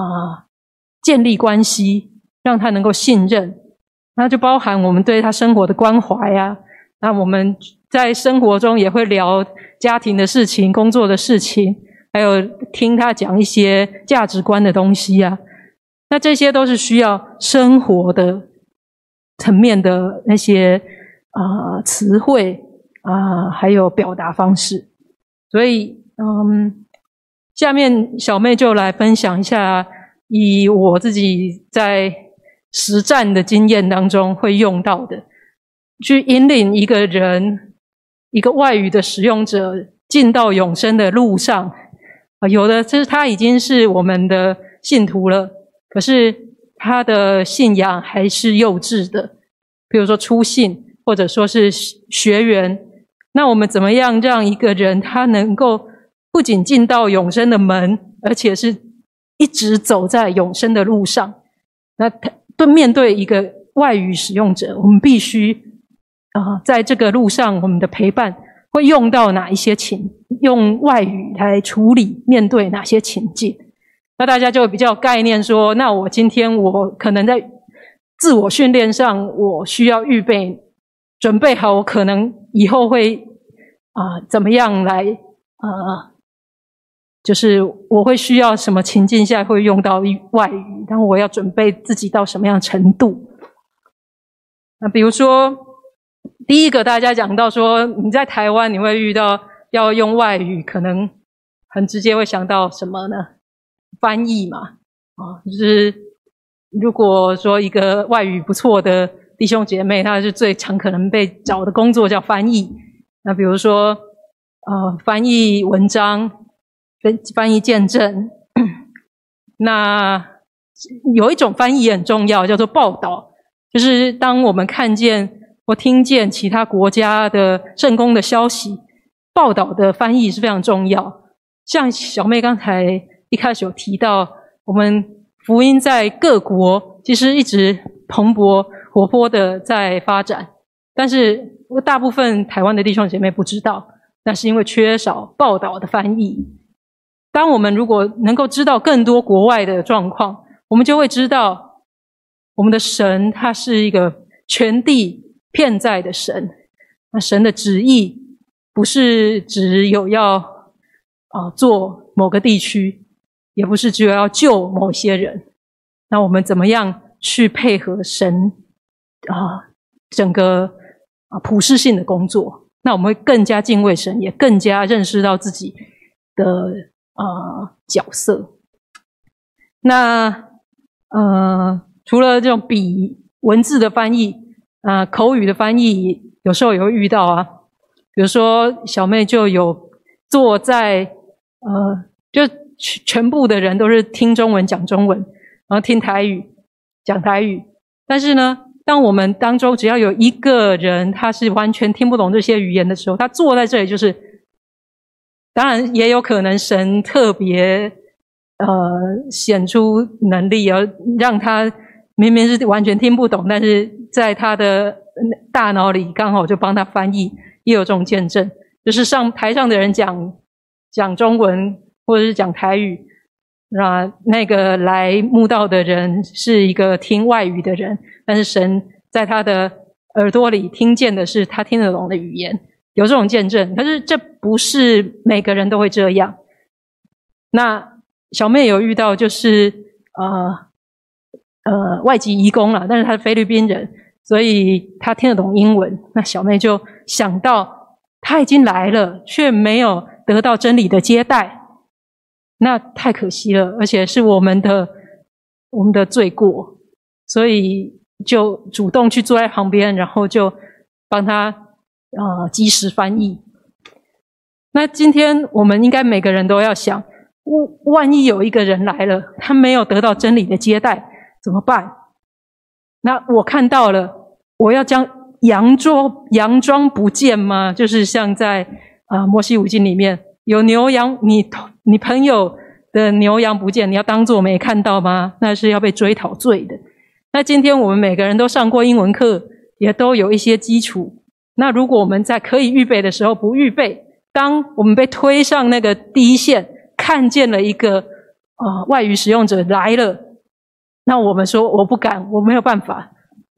关系，让他能够信任。那就包含我们对他生活的关怀啊，那我们在生活中也会聊家庭的事情、工作的事情，还有听他讲一些价值观的东西啊。那这些都是需要生活的层面的那些词汇还有表达方式。所以下面小妹就来分享一下以我自己在实战的经验当中会用到的，去引领一个人，一个外语的使用者进到永生的路上。有的就是他已经是我们的信徒了，可是他的信仰还是幼稚的，比如说初信或者说是学员。那我们怎么样让一个人他能够不仅进到永生的门，而且是一直走在永生的路上？那面对一个外语使用者，我们必须在这个路上我们的陪伴会用到哪一些用外语来处理面对哪些情境。那大家就比较有概念说，那我今天我可能在自我训练上我需要准备好，我可能以后会怎么样来就是我会需要什么情境下会用到外语，然后我要准备自己到什么样的程度。那比如说第一个大家讲到说你在台湾你会遇到要用外语，可能很直接会想到什么呢？翻译嘛就是如果说一个外语不错的弟兄姐妹，他是最常可能被找的工作叫翻译。那比如说翻译文章、翻译见证那有一种翻译也很重要，叫做报道，就是当我们看见或听见其他国家的圣工的消息，报道的翻译是非常重要。像小妹刚才一开始有提到，我们福音在各国其实一直蓬勃活泼的在发展，但是大部分台湾的弟兄姐妹不知道，那是因为缺少报道的翻译。当我们如果能够知道更多国外的状况，我们就会知道我们的神他是一个全地遍在的神。那神的旨意不是只有要做某个地区，也不是只有要救某些人。那我们怎么样去配合神整个普世性的工作？那我们会更加敬畏神，也更加认识到自己的角色。那除了这种文字的翻译口语的翻译有时候也会遇到比如说小妹就有坐在就全部的人都是听中文讲中文，然后听台语讲台语，但是呢当我们当中只要有一个人他是完全听不懂这些语言的时候，他坐在这里，就是当然也有可能神特别显出能力让他明明是完全听不懂，但是在他的大脑里刚好就帮他翻译，也有这种见证，就是台上的人讲中文或者是讲台语， 那个来慕道的人是一个听外语的人，但是神在他的耳朵里听见的是他听得懂的语言，有这种见证。可是这不是每个人都会这样。那小妹有遇到就是外籍移工啦，但是他是菲律宾人，所以他听得懂英文。那小妹就想到他已经来了，却没有得到真理的接待，那太可惜了，而且是我们的罪过，所以就主动去坐在旁边，然后就帮他及时翻译。那今天我们应该每个人都要想，万一有一个人来了，他没有得到真理的接待怎么办？那我看到了，我要将佯装不见吗？就是像在摩西五经里面有牛羊，你朋友的牛羊不见，你要当作没看到吗？那是要被追讨罪的。那今天我们每个人都上过英文课，也都有一些基础。那如果我们在可以预备的时候不预备，当我们被推上那个第一线，看见了一个外语使用者来了，那我们说我不敢，我没有办法，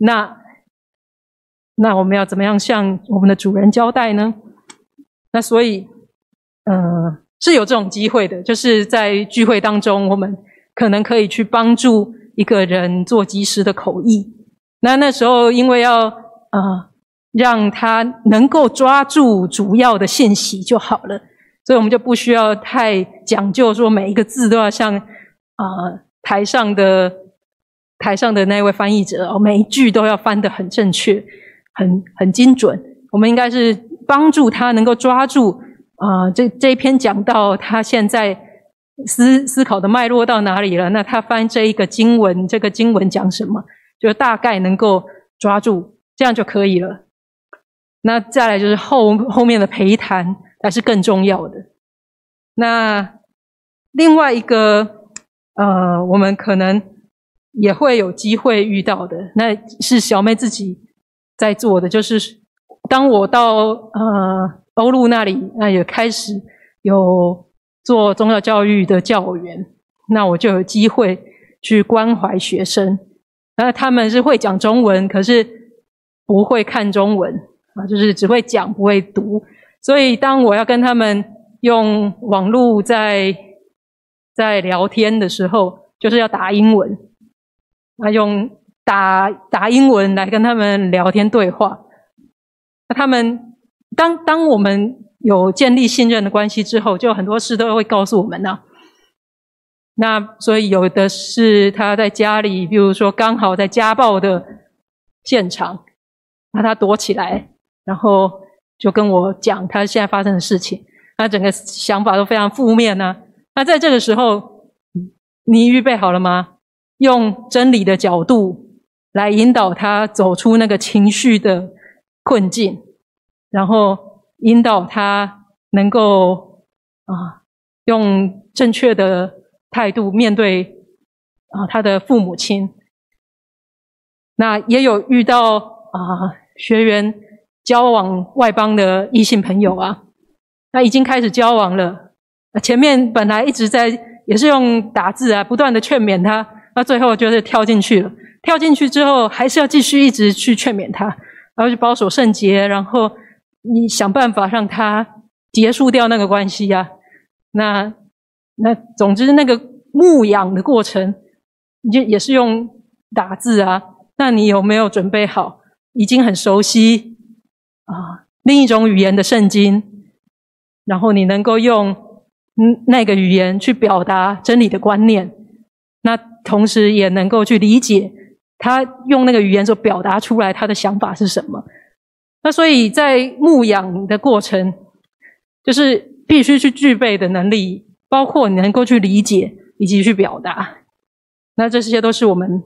那我们要怎么样向我们的主人交代呢？那所以是有这种机会的，就是在聚会当中，我们可能可以去帮助一个人做及时的口译。那时候因为要让他能够抓住主要的信息就好了，所以我们就不需要太讲究说每一个字都要像台上的那位翻译者每一句都要翻得很正确，很精准。我们应该是帮助他能够抓住这一篇讲到他现在思考的脉络到哪里了，那他翻这一个经文，这个经文讲什么，就大概能够抓住，这样就可以了。那再来就是后面的陪谈才是更重要的。那另外一个我们可能也会有机会遇到的，那是小妹自己在做的，就是当我到欧陆那里，那也开始有做宗教教育的教员，那我就有机会去关怀学生。那他们是会讲中文，可是不会看中文就是只会讲不会读，所以当我要跟他们用网络在聊天的时候，就是要打英文，用打英文来跟他们聊天对话。那他们当我们有建立信任的关系之后，就很多事都会告诉我们那所以有的是他在家里，比如说刚好在家暴的现场，那他躲起来，然后就跟我讲他现在发生的事情，他整个想法都非常负面那在这个时候，你预备好了吗？用真理的角度来引导他走出那个情绪的困境，然后引导他能够用正确的态度面对他的父母亲。那也有遇到学员交往外邦的异性朋友那已经开始交往了，前面本来一直也是用打字不断的劝勉他，那最后就是跳进去了。跳进去之后还是要继续一直去劝勉他，然后去保守圣洁，然后你想办法让他结束掉那个关系那总之那个牧养的过程也是用打字那你有没有准备好已经很熟悉另一种语言的圣经，然后你能够用那个语言去表达真理的观念，那同时也能够去理解他用那个语言所表达出来他的想法是什么。那所以在牧养的过程，就是必须去具备的能力，包括你能够去理解以及去表达。那这些都是我们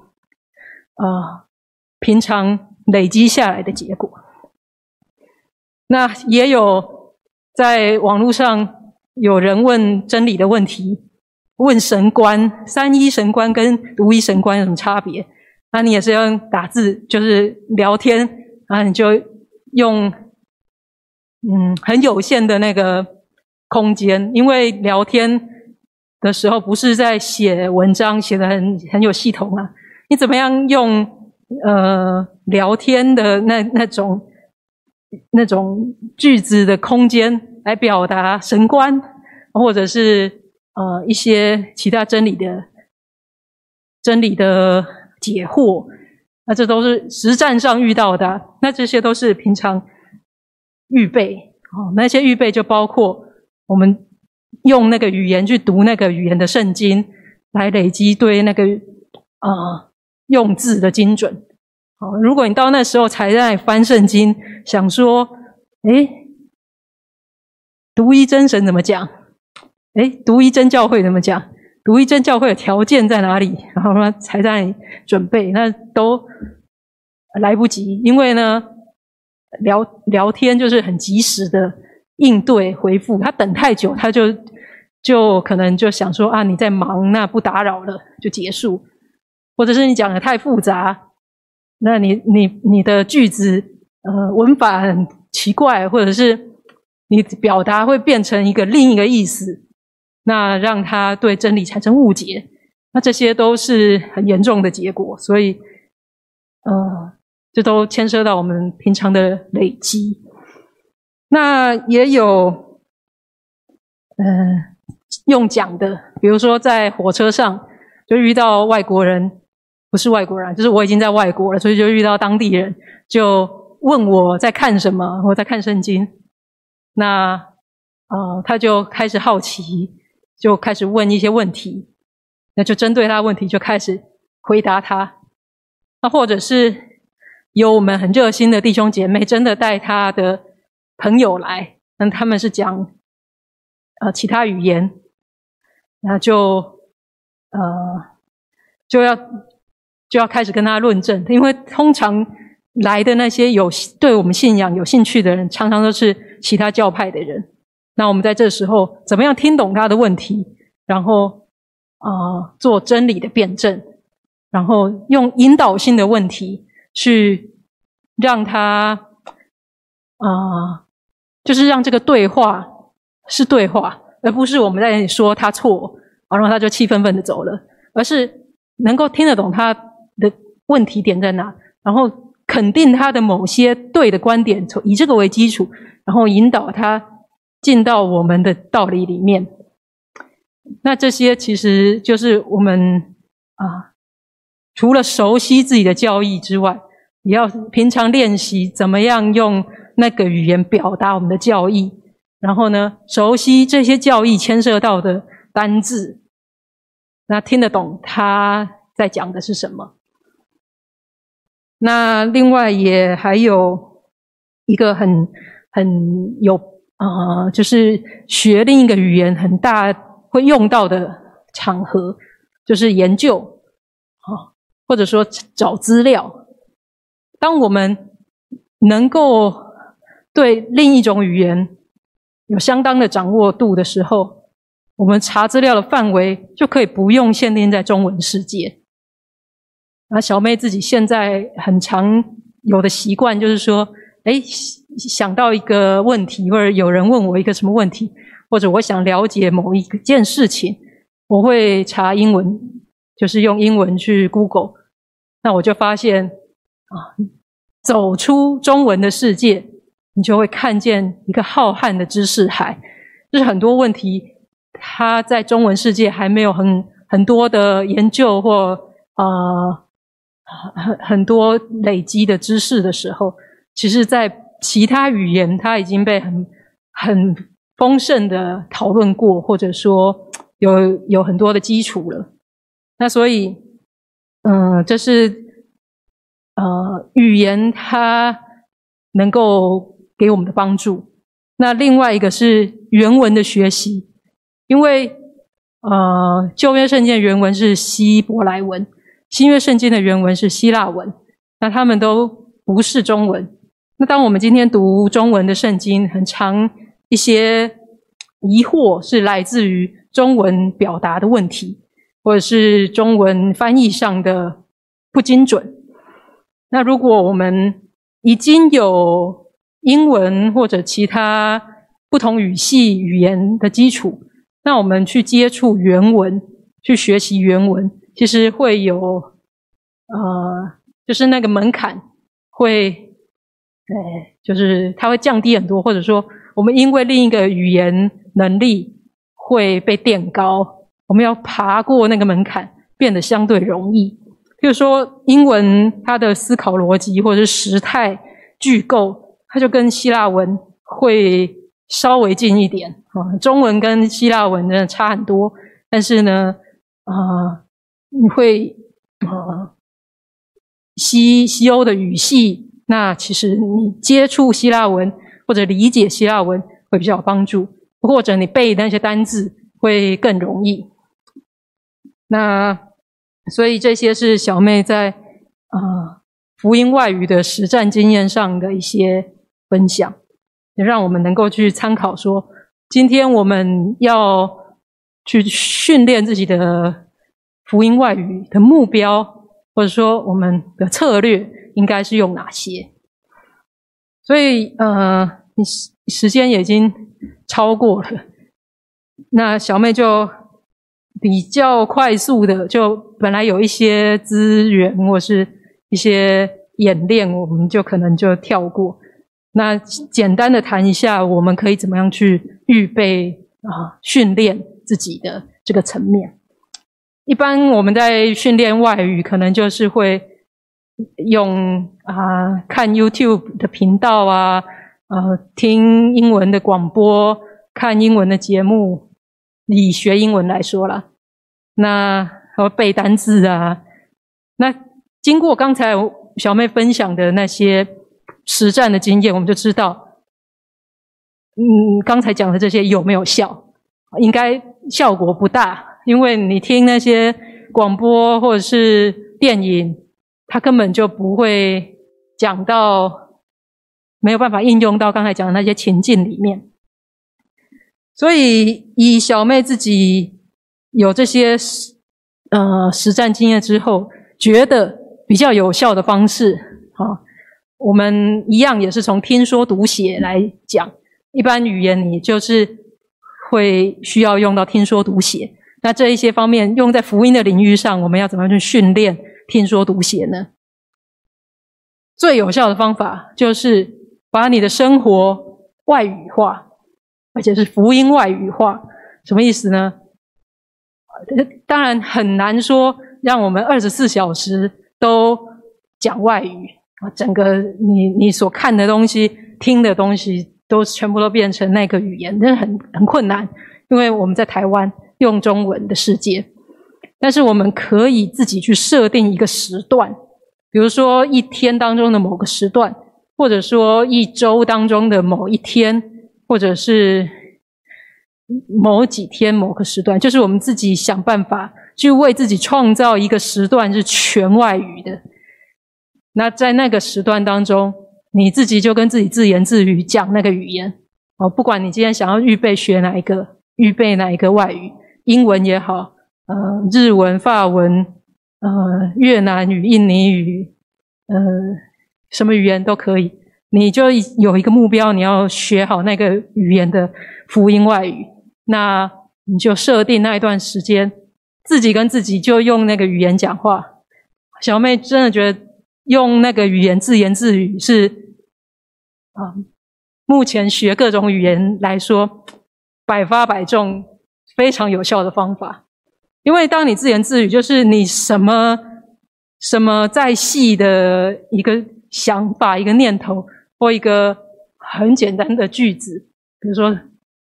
平常累积下来的结果。那也有在网络上有人问真理的问题，问神观，三一神观跟独一神观有什么差别？那你也是要用打字，就是聊天你就用很有限的那个空间，因为聊天的时候，不是在写文章写得很有系统啊，你怎么样用聊天的那种句子的空间来表达神观，或者是一些其他真理的解惑，那这都是实战上遇到的啊，那这些都是平常预备那些预备就包括我们用那个语言去读那个语言的圣经，来累积对那个用字的精准。如果你到那时候才在翻圣经，想说独一真神怎么讲？独一真教会怎么讲？独一真教会的条件在哪里？然后呢才在准备，那都来不及，因为呢聊天就是很及时的应对回复，他等太久他就可能就想说你在忙，那不打扰了就结束，或者是你讲的太复杂，那你的句子文法很奇怪，或者是你表达会变成另一个意思，那让他对真理产生误解，那这些都是很严重的结果，所以这都牵涉到我们平常的累积。那也有用讲的，比如说在火车上就遇到外国人，不是外国人，就是我已经在外国了，所以就遇到当地人，就问我在看什么，我在看圣经。那他就开始好奇，就开始问一些问题，那就针对他的问题就开始回答他。那或者是有我们很热心的弟兄姐妹真的带他的朋友来，那他们是讲其他语言，那就要开始跟他论证，因为通常来的那些对我们信仰有兴趣的人，常常都是其他教派的人。那我们在这时候怎么样听懂他的问题，然后做真理的辩证，然后用引导性的问题去让他就是让这个对话是对话，而不是我们在说他错，然后他就气愤愤的走了，而是能够听得懂他的问题点在哪，然后肯定他的某些对的观点，以这个为基础，然后引导他进到我们的道理里面。那这些其实就是我们除了熟悉自己的教义之外，也要平常练习怎么样用那个语言表达我们的教义，然后呢熟悉这些教义牵涉到的单字，那听得懂他在讲的是什么。那另外也还有一个很有就是学另一个语言很大会用到的场合，就是研究或者说找资料。当我们能够对另一种语言有相当的掌握度的时候，我们查资料的范围就可以不用限定在中文世界。那小妹自己现在很常有的习惯就是说，想到一个问题，或者有人问我一个什么问题，或者我想了解某一件事情，我会查英文，就是用英文去 Google。那我就发现走出中文的世界，你就会看见一个浩瀚的知识海，就是很多问题它在中文世界还没有很多的研究或很多累积的知识的时候，其实在其他语言它已经被很丰盛的讨论过，或者说有很多的基础了。那所以这是语言它能够给我们的帮助。那另外一个是原文的学习，因为旧约圣经的原文是希伯来文，新约圣经的原文是希腊文，那他们都不是中文。那当我们今天读中文的圣经，很常一些疑惑是来自于中文表达的问题，或者是中文翻译上的不精准。那如果我们已经有英文或者其他不同语系语言的基础， 那我们去接触原文，去学习原文，其实会有就是那个门槛会就是它会降低很多，或者说我们因为另一个语言能力会被垫高，我们要爬过那个门槛，变得相对容易。譬如说英文它的思考逻辑或者是时态句构，它就跟希腊文会稍微近一点中文跟希腊文真的差很多，但是呢你会西欧的语系，那其实你接触希腊文或者理解希腊文会比较有帮助，或者你背那些单字会更容易。那所以这些是小妹在福音外语的实战经验上的一些分享，也让我们能够去参考说，今天我们要去训练自己的福音外语的目标，或者说我们的策略应该是用哪些。所以你时间也已经超过了，那小妹就比较快速的，就本来有一些资源或是一些演练，我们就可能就跳过。那简单的谈一下我们可以怎么样去预备训练自己的这个层面。一般我们在训练外语可能就是会用看 YouTube 的频道听英文的广播，看英文的节目，以学英文来说啦，那还有背单字那经过刚才小妹分享的那些实战的经验，我们就知道刚才讲的这些有没有效。应该效果不大，因为你听那些广播或者是电影，它根本就不会讲到，没有办法应用到刚才讲的那些情境里面。所以以小妹自己有这些实战经验之后，觉得比较有效的方式我们一样也是从听说读写来讲。一般语言你就是会需要用到听说读写，那这一些方面用在福音的领域上，我们要怎么样去训练听说读写呢？最有效的方法就是把你的生活外语化，而且是福音外语化。什么意思呢？当然很难说让我们24小时都讲外语，整个你所看的东西听的东西都全部都变成那个语言，真的很困难，因为我们在台湾用中文的世界。但是我们可以自己去设定一个时段，比如说一天当中的某个时段，或者说一周当中的某一天，或者是某几天某个时段，就是我们自己想办法去为自己创造一个时段是全外语的。那在那个时段当中，你自己就跟自己自言自语讲那个语言不管你今天想要预备学哪一个，预备哪一个外语，英文也好日文、法文越南语、印尼语什么语言都可以，你就有一个目标，你要学好那个语言的福音外语，那你就设定那一段时间自己跟自己就用那个语言讲话。小妹真的觉得用那个语言自言自语是目前学各种语言来说100发100中非常有效的方法。因为当你自言自语，就是你什么再细的一个想法、一个念头或一个很简单的句子，比如说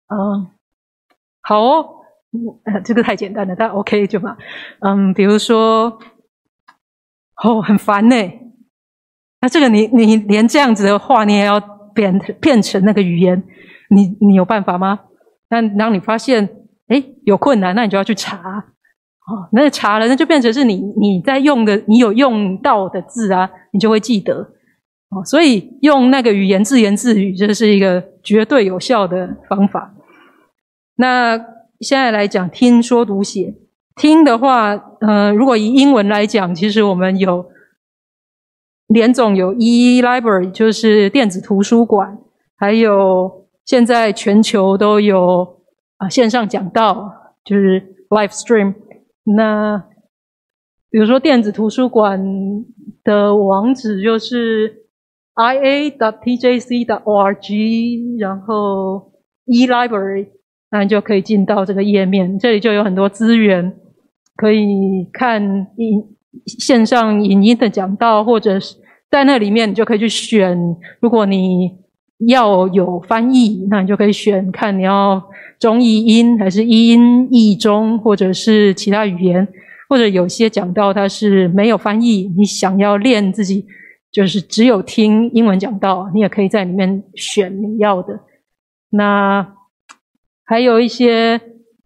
好这个太简单了，但 OK 就嘛比如说很烦那这个你连这样子的话你也要变成那个语言，你有办法吗？那当你发现有困难，那你就要去查那查了，那就变成是你在用的，你有用到的字你就会记得所以用那个语言自言自语，这是一个绝对有效的方法。那现在来讲听说读写，听的话如果以英文来讲，其实我们有联总有 e-library 就是电子图书馆，还有现在全球都有线上讲道，就是 live stream。那比如说电子图书馆的网址就是 ia.tjc.org， 然后 eLibrary， 那你就可以进到这个页面，这里就有很多资源可以看线上影音的讲道，或者是在那里面你就可以去选，如果你要有翻译，那你就可以选看你要中译英还是译英译中，或者是其他语言，或者有些讲道它是没有翻译，你想要练自己就是只有听英文讲道，你也可以在里面选你要的。那还有一些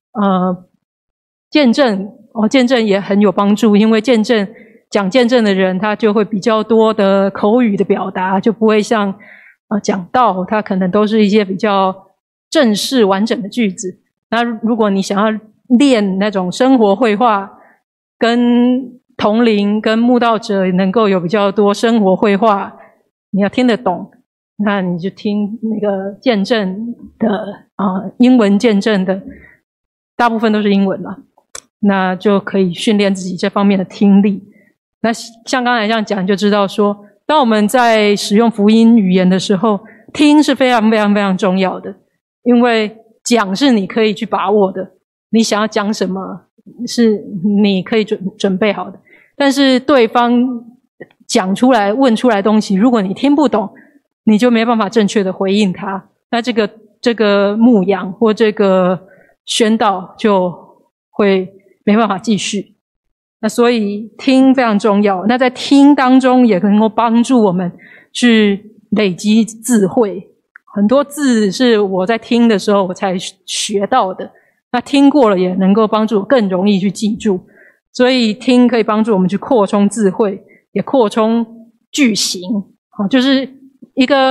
见证见证也很有帮助，因为讲见证的人他就会比较多的口语的表达，就不会像讲道他可能都是一些比较正式完整的句子。那如果你想要练那种生活绘画，跟同龄跟慕道者能够有比较多生活绘画，你要听得懂，那你就听那个见证的英文见证的，大部分都是英文啦，那就可以训练自己这方面的听力。那像刚才这样讲就知道说，当我们在使用福音语言的时候，听是非常非常非常重要的，因为讲是你可以去把握的，你想要讲什么是你可以准备好的，但是对方讲出来问出来的东西，如果你听不懂，你就没办法正确的回应他，那这个牧养或这个宣道就会没办法继续。那所以听非常重要，那在听当中也能够帮助我们去累积智慧，很多字是我在听的时候我才学到的，那听过了也能够帮助我更容易去记住，所以听可以帮助我们去扩充智慧，也扩充句型，就是一个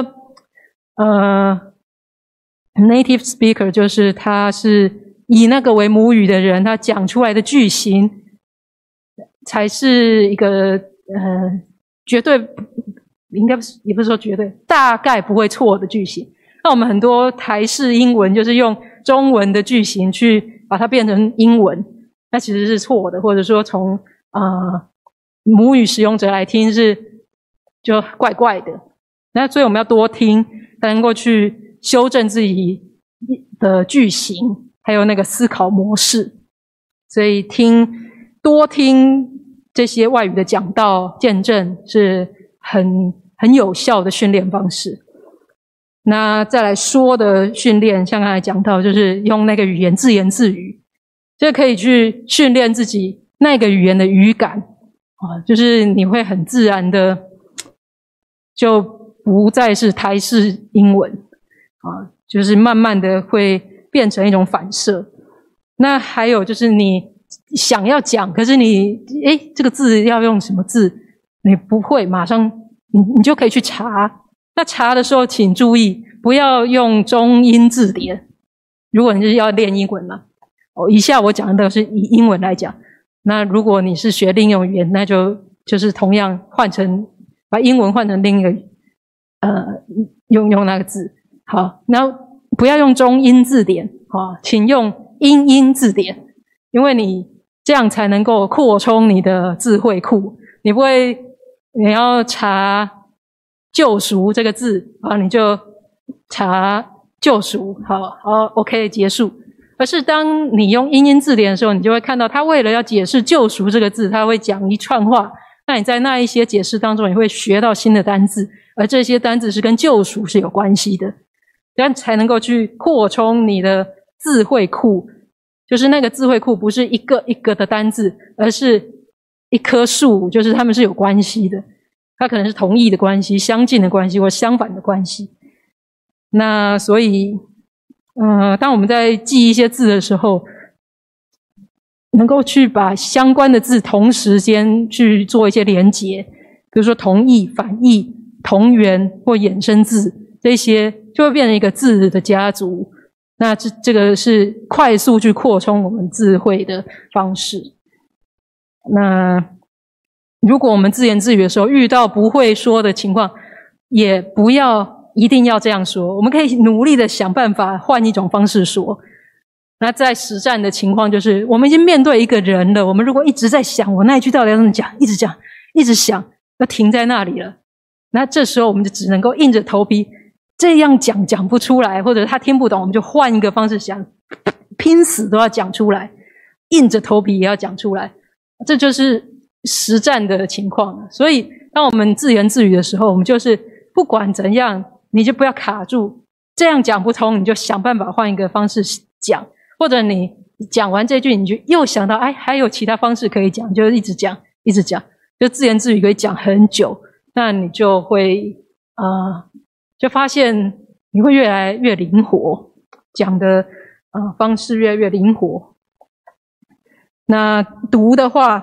native speaker， 就是他是以那个为母语的人，他讲出来的句型才是一个绝对应该也不是说绝对，大概不会错的句型。那我们很多台式英文就是用中文的句型去把它变成英文，那其实是错的，或者说从母语使用者来听是就怪怪的。那所以我们要多听，才能够去修正自己的句型，还有那个思考模式。所以多听这些外语的讲道见证是很有效的训练方式。那再来说的训练，像刚才讲到，就是用那个语言自言自语，这可以去训练自己那个语言的语感就是你会很自然的就不再是台式英文就是慢慢的会变成一种反射。那还有就是你想要讲，可是你这个字要用什么字你不会，马上你就可以去查。那查的时候请注意不要用中英字典，如果你是要练英文嘛以下我讲的都是以英文来讲，那如果你是学另一种语言，那就是同样把英文换成另一个用那个字。好，然后不要用中英字典请用英英字典，因为你这样才能够扩充你的智慧库。你要查救赎这个字你就查救赎，好 OK 结束。而是当你用英英字典的时候，你就会看到他为了要解释救赎这个字，他会讲一串话，那你在那一些解释当中你会学到新的单字，而这些单字是跟救赎是有关系的，这样才能够去扩充你的智慧库。就是那个智慧库不是一个一个的单字，而是一棵树，就是它们是有关系的，它可能是同义的关系、相近的关系或相反的关系。那所以当我们在记一些字的时候，能够去把相关的字同时间去做一些连结，比如说同义、反义、同源或衍生字，这些就会变成一个字的家族。那这个是快速去扩充我们智慧的方式。那如果我们自言自语的时候遇到不会说的情况，也不要一定要这样说，我们可以努力的想办法换一种方式说。 那在实战的情况就是，我们已经面对一个人了，我们如果一直在想我那一句到底要怎么讲，一直讲，一直想，要停在那里了，那这时候我们就只能够硬着头皮这样讲不出来，或者他听不懂，我们就换一个方式想，拼死都要讲出来，硬着头皮也要讲出来，这就是实战的情况。所以当我们自言自语的时候，我们就是不管怎样，你就不要卡住，这样讲不通，你就想办法换一个方式讲，或者你讲完这句，你就又想到，哎，还有其他方式可以讲，就一直讲，一直讲，就自言自语可以讲很久，那你就会就发现你会越来越灵活，讲的方式越来越灵活。那读的话，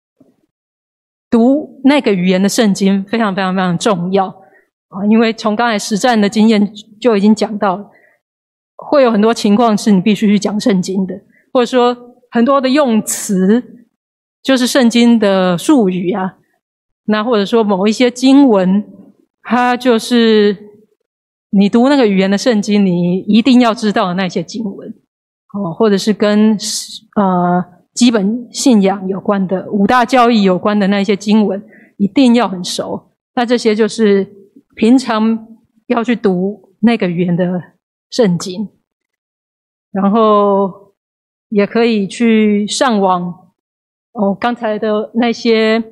读那个语言的圣经非常非常非常重要因为从刚才实战的经验就已经讲到了，会有很多情况是你必须去讲圣经的，或者说很多的用词就是圣经的术语啊，那或者说某一些经文，它就是你读那个语言的圣经你一定要知道的那些经文或者是跟基本信仰有关的五大教义有关的那些经文一定要很熟，那这些就是平常要去读那个语言的圣经，然后也可以去上网刚才的那些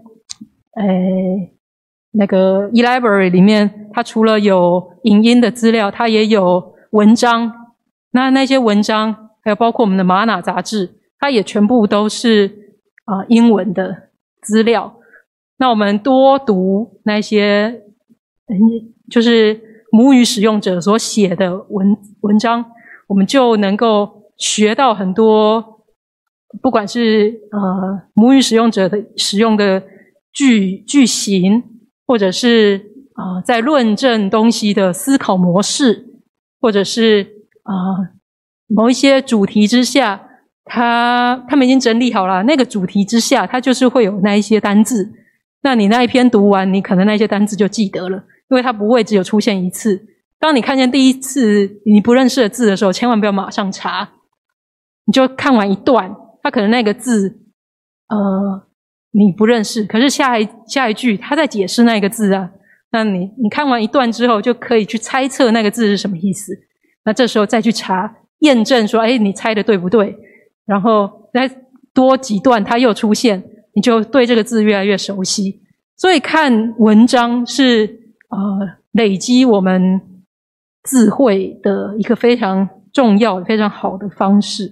那个 eLibrary 里面，它除了有影音的资料，它也有文章，那些文章还有包括我们的玛瑙杂志，它也全部都是英文的资料。那我们多读那些就是母语使用者所写的文章，我们就能够学到很多，不管是母语使用者的使用的句型，或者是在论证东西的思考模式，或者是某一些主题之下，他们已经整理好了，那个主题之下它就是会有那一些单字，那你那一篇读完，你可能那些单字就记得了，因为它不会只有出现一次。当你看见第一次你不认识的字的时候，千万不要马上查，你就看完一段，它可能那个字你不认识，可是下一句他在解释那个字啊，那你看完一段之后就可以去猜测那个字是什么意思，那这时候再去查验证说你猜的对不对，然后再多几段它又出现，你就对这个字越来越熟悉。所以看文章是累积我们智慧的一个非常重要非常好的方式。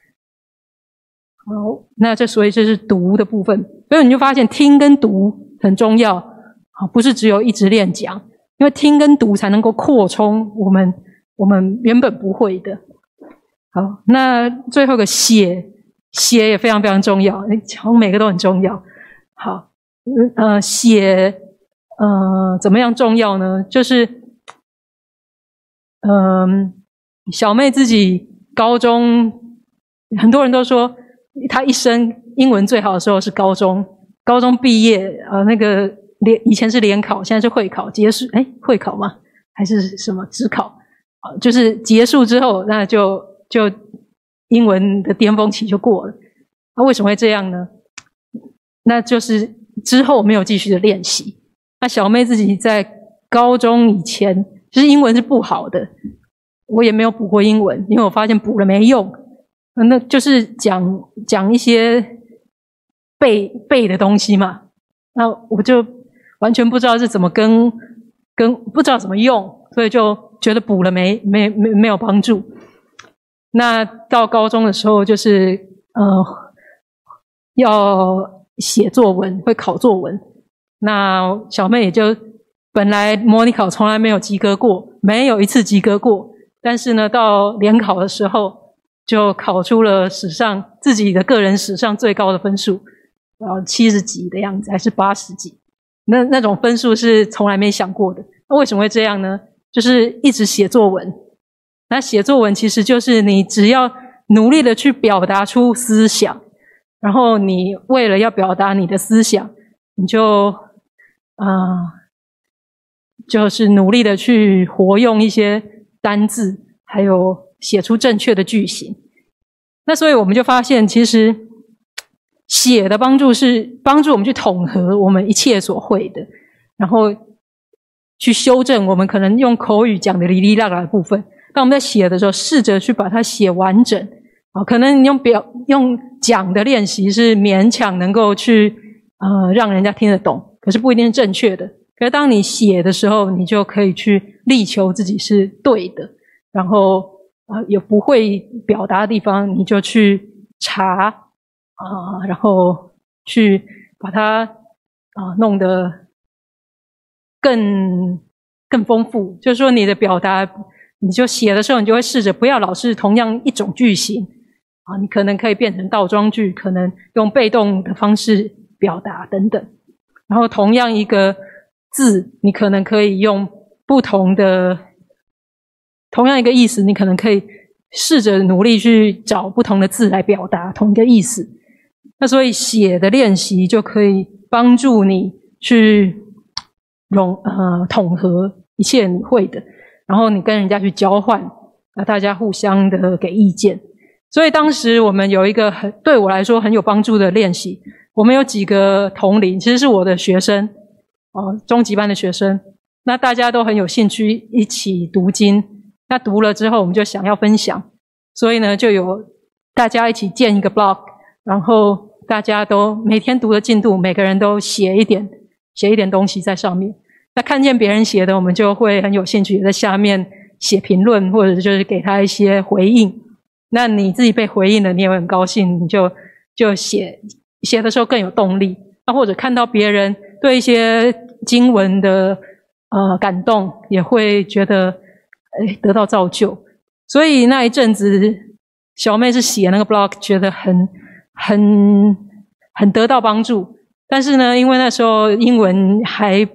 好，那所以这是读的部分，所以你就发现听跟读很重要不是只有一直练讲，因为听跟读才能够扩充我们原本不会的。好，那最后一个写也非常非常重要，好像每个都很重要。好，写怎么样重要呢？就是小妹自己高中，很多人都说她一生英文最好的时候是高中毕业那个以前是联考，现在是会考结束，会考吗？还是什么指考？就是结束之后，那就英文的巅峰期就过了。为什么会这样呢？那就是之后没有继续的练习。那小妹自己在高中以前，其实英文是不好的，我也没有补过英文，因为我发现补了没用。那就是讲一些背的东西嘛，那我就完全不知道是怎么跟不知道怎么用，所以就觉得补了没有帮助。那到高中的时候，就是要写作文，会考作文。那小妹也就本来模拟考从来没有及格过，没有一次及格过，但是呢，到联考的时候就考出了自己的个人史上最高的分数，70几的样子，还是80几，那种分数是从来没想过的。那为什么会这样呢？就是一直写作文。那写作文其实就是你只要努力的去表达出思想，然后你为了要表达你的思想，你就是努力的去活用一些单字，还有写出正确的句型。 那所以我们就发现，其实写的帮助是帮助我们去统合我们一切所会的，然后去修正我们可能用口语讲的哩哩啦啦的部分。当我们在写的时候，试着去把它写完整。可能用讲的练习是勉强能够去让人家听得懂，可是不一定是正确的。可是当你写的时候，你就可以去力求自己是对的，然后有不会表达的地方，你就去查然后去把它弄得更丰富。就是说你的表达，你就写的时候，你就会试着不要老是同样一种句型你可能可以变成倒装句，可能用被动的方式表达等等。然后同样一个字，你可能可以用不同的，同样一个意思，你可能可以试着努力去找不同的字来表达同一个意思。那所以写的练习就可以帮助你去统合一切你会的，然后你跟人家去交换，大家互相的给意见。所以当时我们有一个对我来说很有帮助的练习，我们有几个同龄，其实是我的学生中级班的学生，那大家都很有兴趣一起读经。那读了之后我们就想要分享，所以呢就有大家一起建一个 blog， 然后大家都每天读的进度，每个人都写一点东西在上面。那看见别人写的，我们就会很有兴趣在下面写评论，或者就是给他一些回应。那你自己被回应了，你也会很高兴，你就写的时候更有动力。那或者看到别人对一些经文的感动，也会觉得得到造就。所以那一阵子小妹是写那个 blog， 觉得很得到帮助。但是呢，因为那时候英文还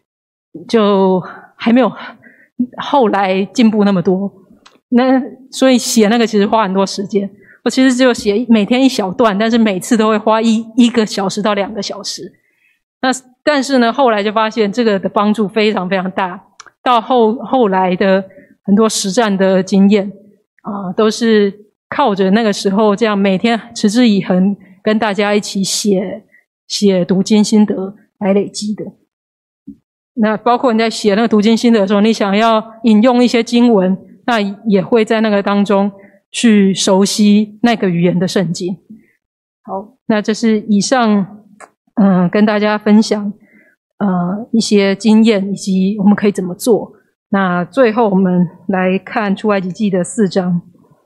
没有后来进步那么多，那所以写那个其实花很多时间。我其实只有写每天一小段，但是每次都会花一个小时到2个小时。但是呢，后来就发现这个的帮助非常非常大。到后来的很多实战的经验都是靠着那个时候这样每天持之以恒跟大家一起写读经心得来累积的。那包括你在写那个读经心得的时候，你想要引用一些经文，那也会在那个当中去熟悉那个语言的圣经。好，那这是以上跟大家分享一些经验以及我们可以怎么做。那最后我们来看出埃及记的4章。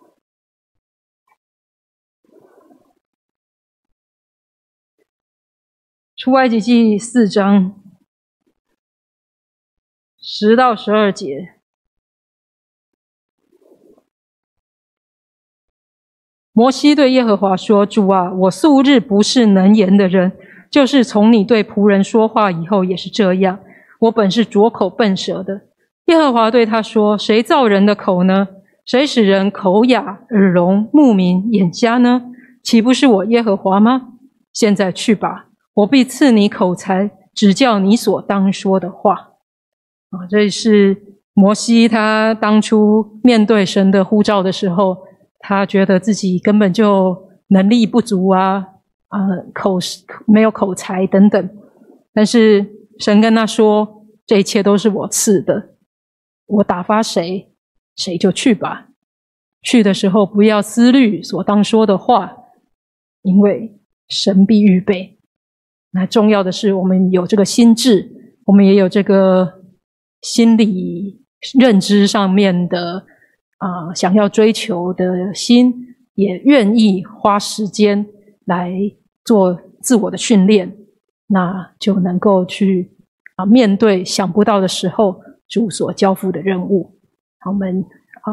出埃及记4章10到12节。摩西对耶和华说：主啊，我素日不是能言的人，就是从你对仆人说话以后也是这样。我本是拙口笨舌的。耶和华对他说：谁造人的口呢？谁使人口哑、耳聋、目明、眼瞎呢？岂不是我耶和华吗？现在去吧，我必赐你口才，指教你所当说的话。这是摩西他当初面对神的呼召的时候，他觉得自己根本就能力不足没有口才等等。但是神跟他说，这一切都是我赐的，我打发谁就去吧。去的时候不要思虑所当说的话，因为神必预备。那重要的是我们有这个心智，我们也有这个心理认知上面的想要追求的心，也愿意花时间来做自我的训练，那就能够去面对想不到的时候主所交付的任务。好，我们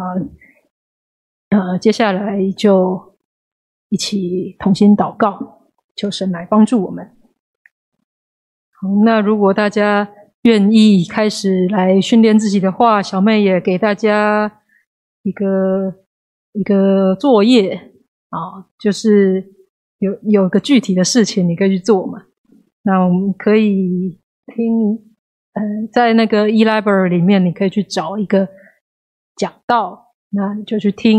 接下来就一起同心祷告，求神来帮助我们。好，那如果大家愿意开始来训练自己的话，小妹也给大家一个作业就是有个具体的事情你可以去做嘛。那我们可以听在那个 eLibrary 里面，你可以去找一个讲道，那你就去听，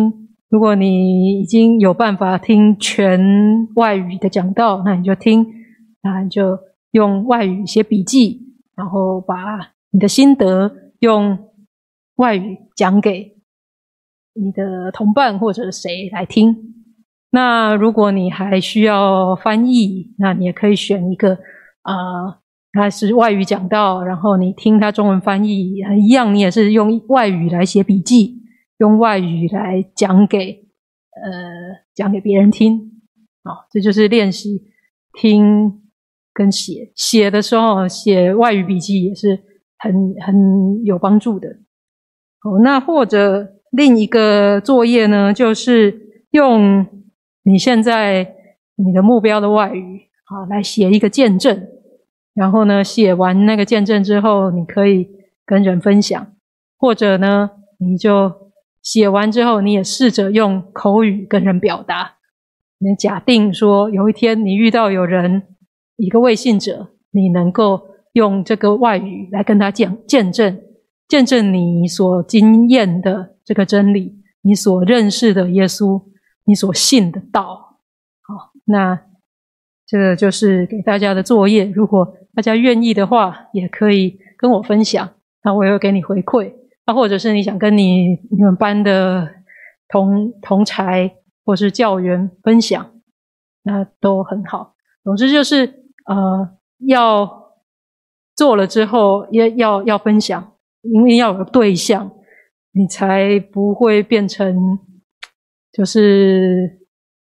如果你已经有办法听全外语的讲道，那你就听，那你就用外语写笔记，然后把你的心得用外语讲给你的同伴或者谁来听。那如果你还需要翻译，那你也可以选一个它是外语讲道，然后你听它中文翻译一样，你也是用外语来写笔记，用外语来讲给别人听。这就是练习听跟写。写的时候写外语笔记也是很有帮助的。那或者另一个作业呢，就是用你现在你的目标的外语来写一个见证，然后呢写完那个见证之后，你可以跟人分享，或者呢你就写完之后，你也试着用口语跟人表达。你假定说有一天你遇到有人一个未信者，你能够用这个外语来跟他讲见证你所经验的这个真理，你所认识的耶稣，你所信的道。那这个就是给大家的作业，如果大家愿意的话，也可以跟我分享，那我也会给你回馈。或者是你想跟你们班的同儕或是教员分享，那都很好。总之就是要做了之后也要分享，因为要有对象，你才不会变成就是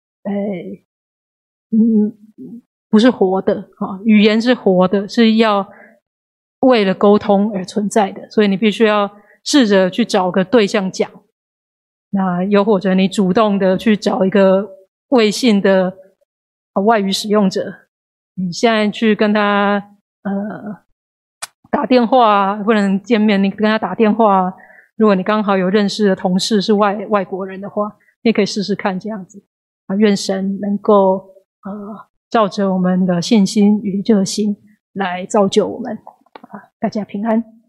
不是活的语言是活的，是要为了沟通而存在的，所以你必须要试着去找个对象讲。那又或者你主动的去找一个未信的外语使用者，你现在去跟他打电话，不能见面，你跟他打电话，如果你刚好有认识的同事是外国人的话，你也可以试试看这样子。愿神能够照着我们的信心与热心来造就我们。大家平安。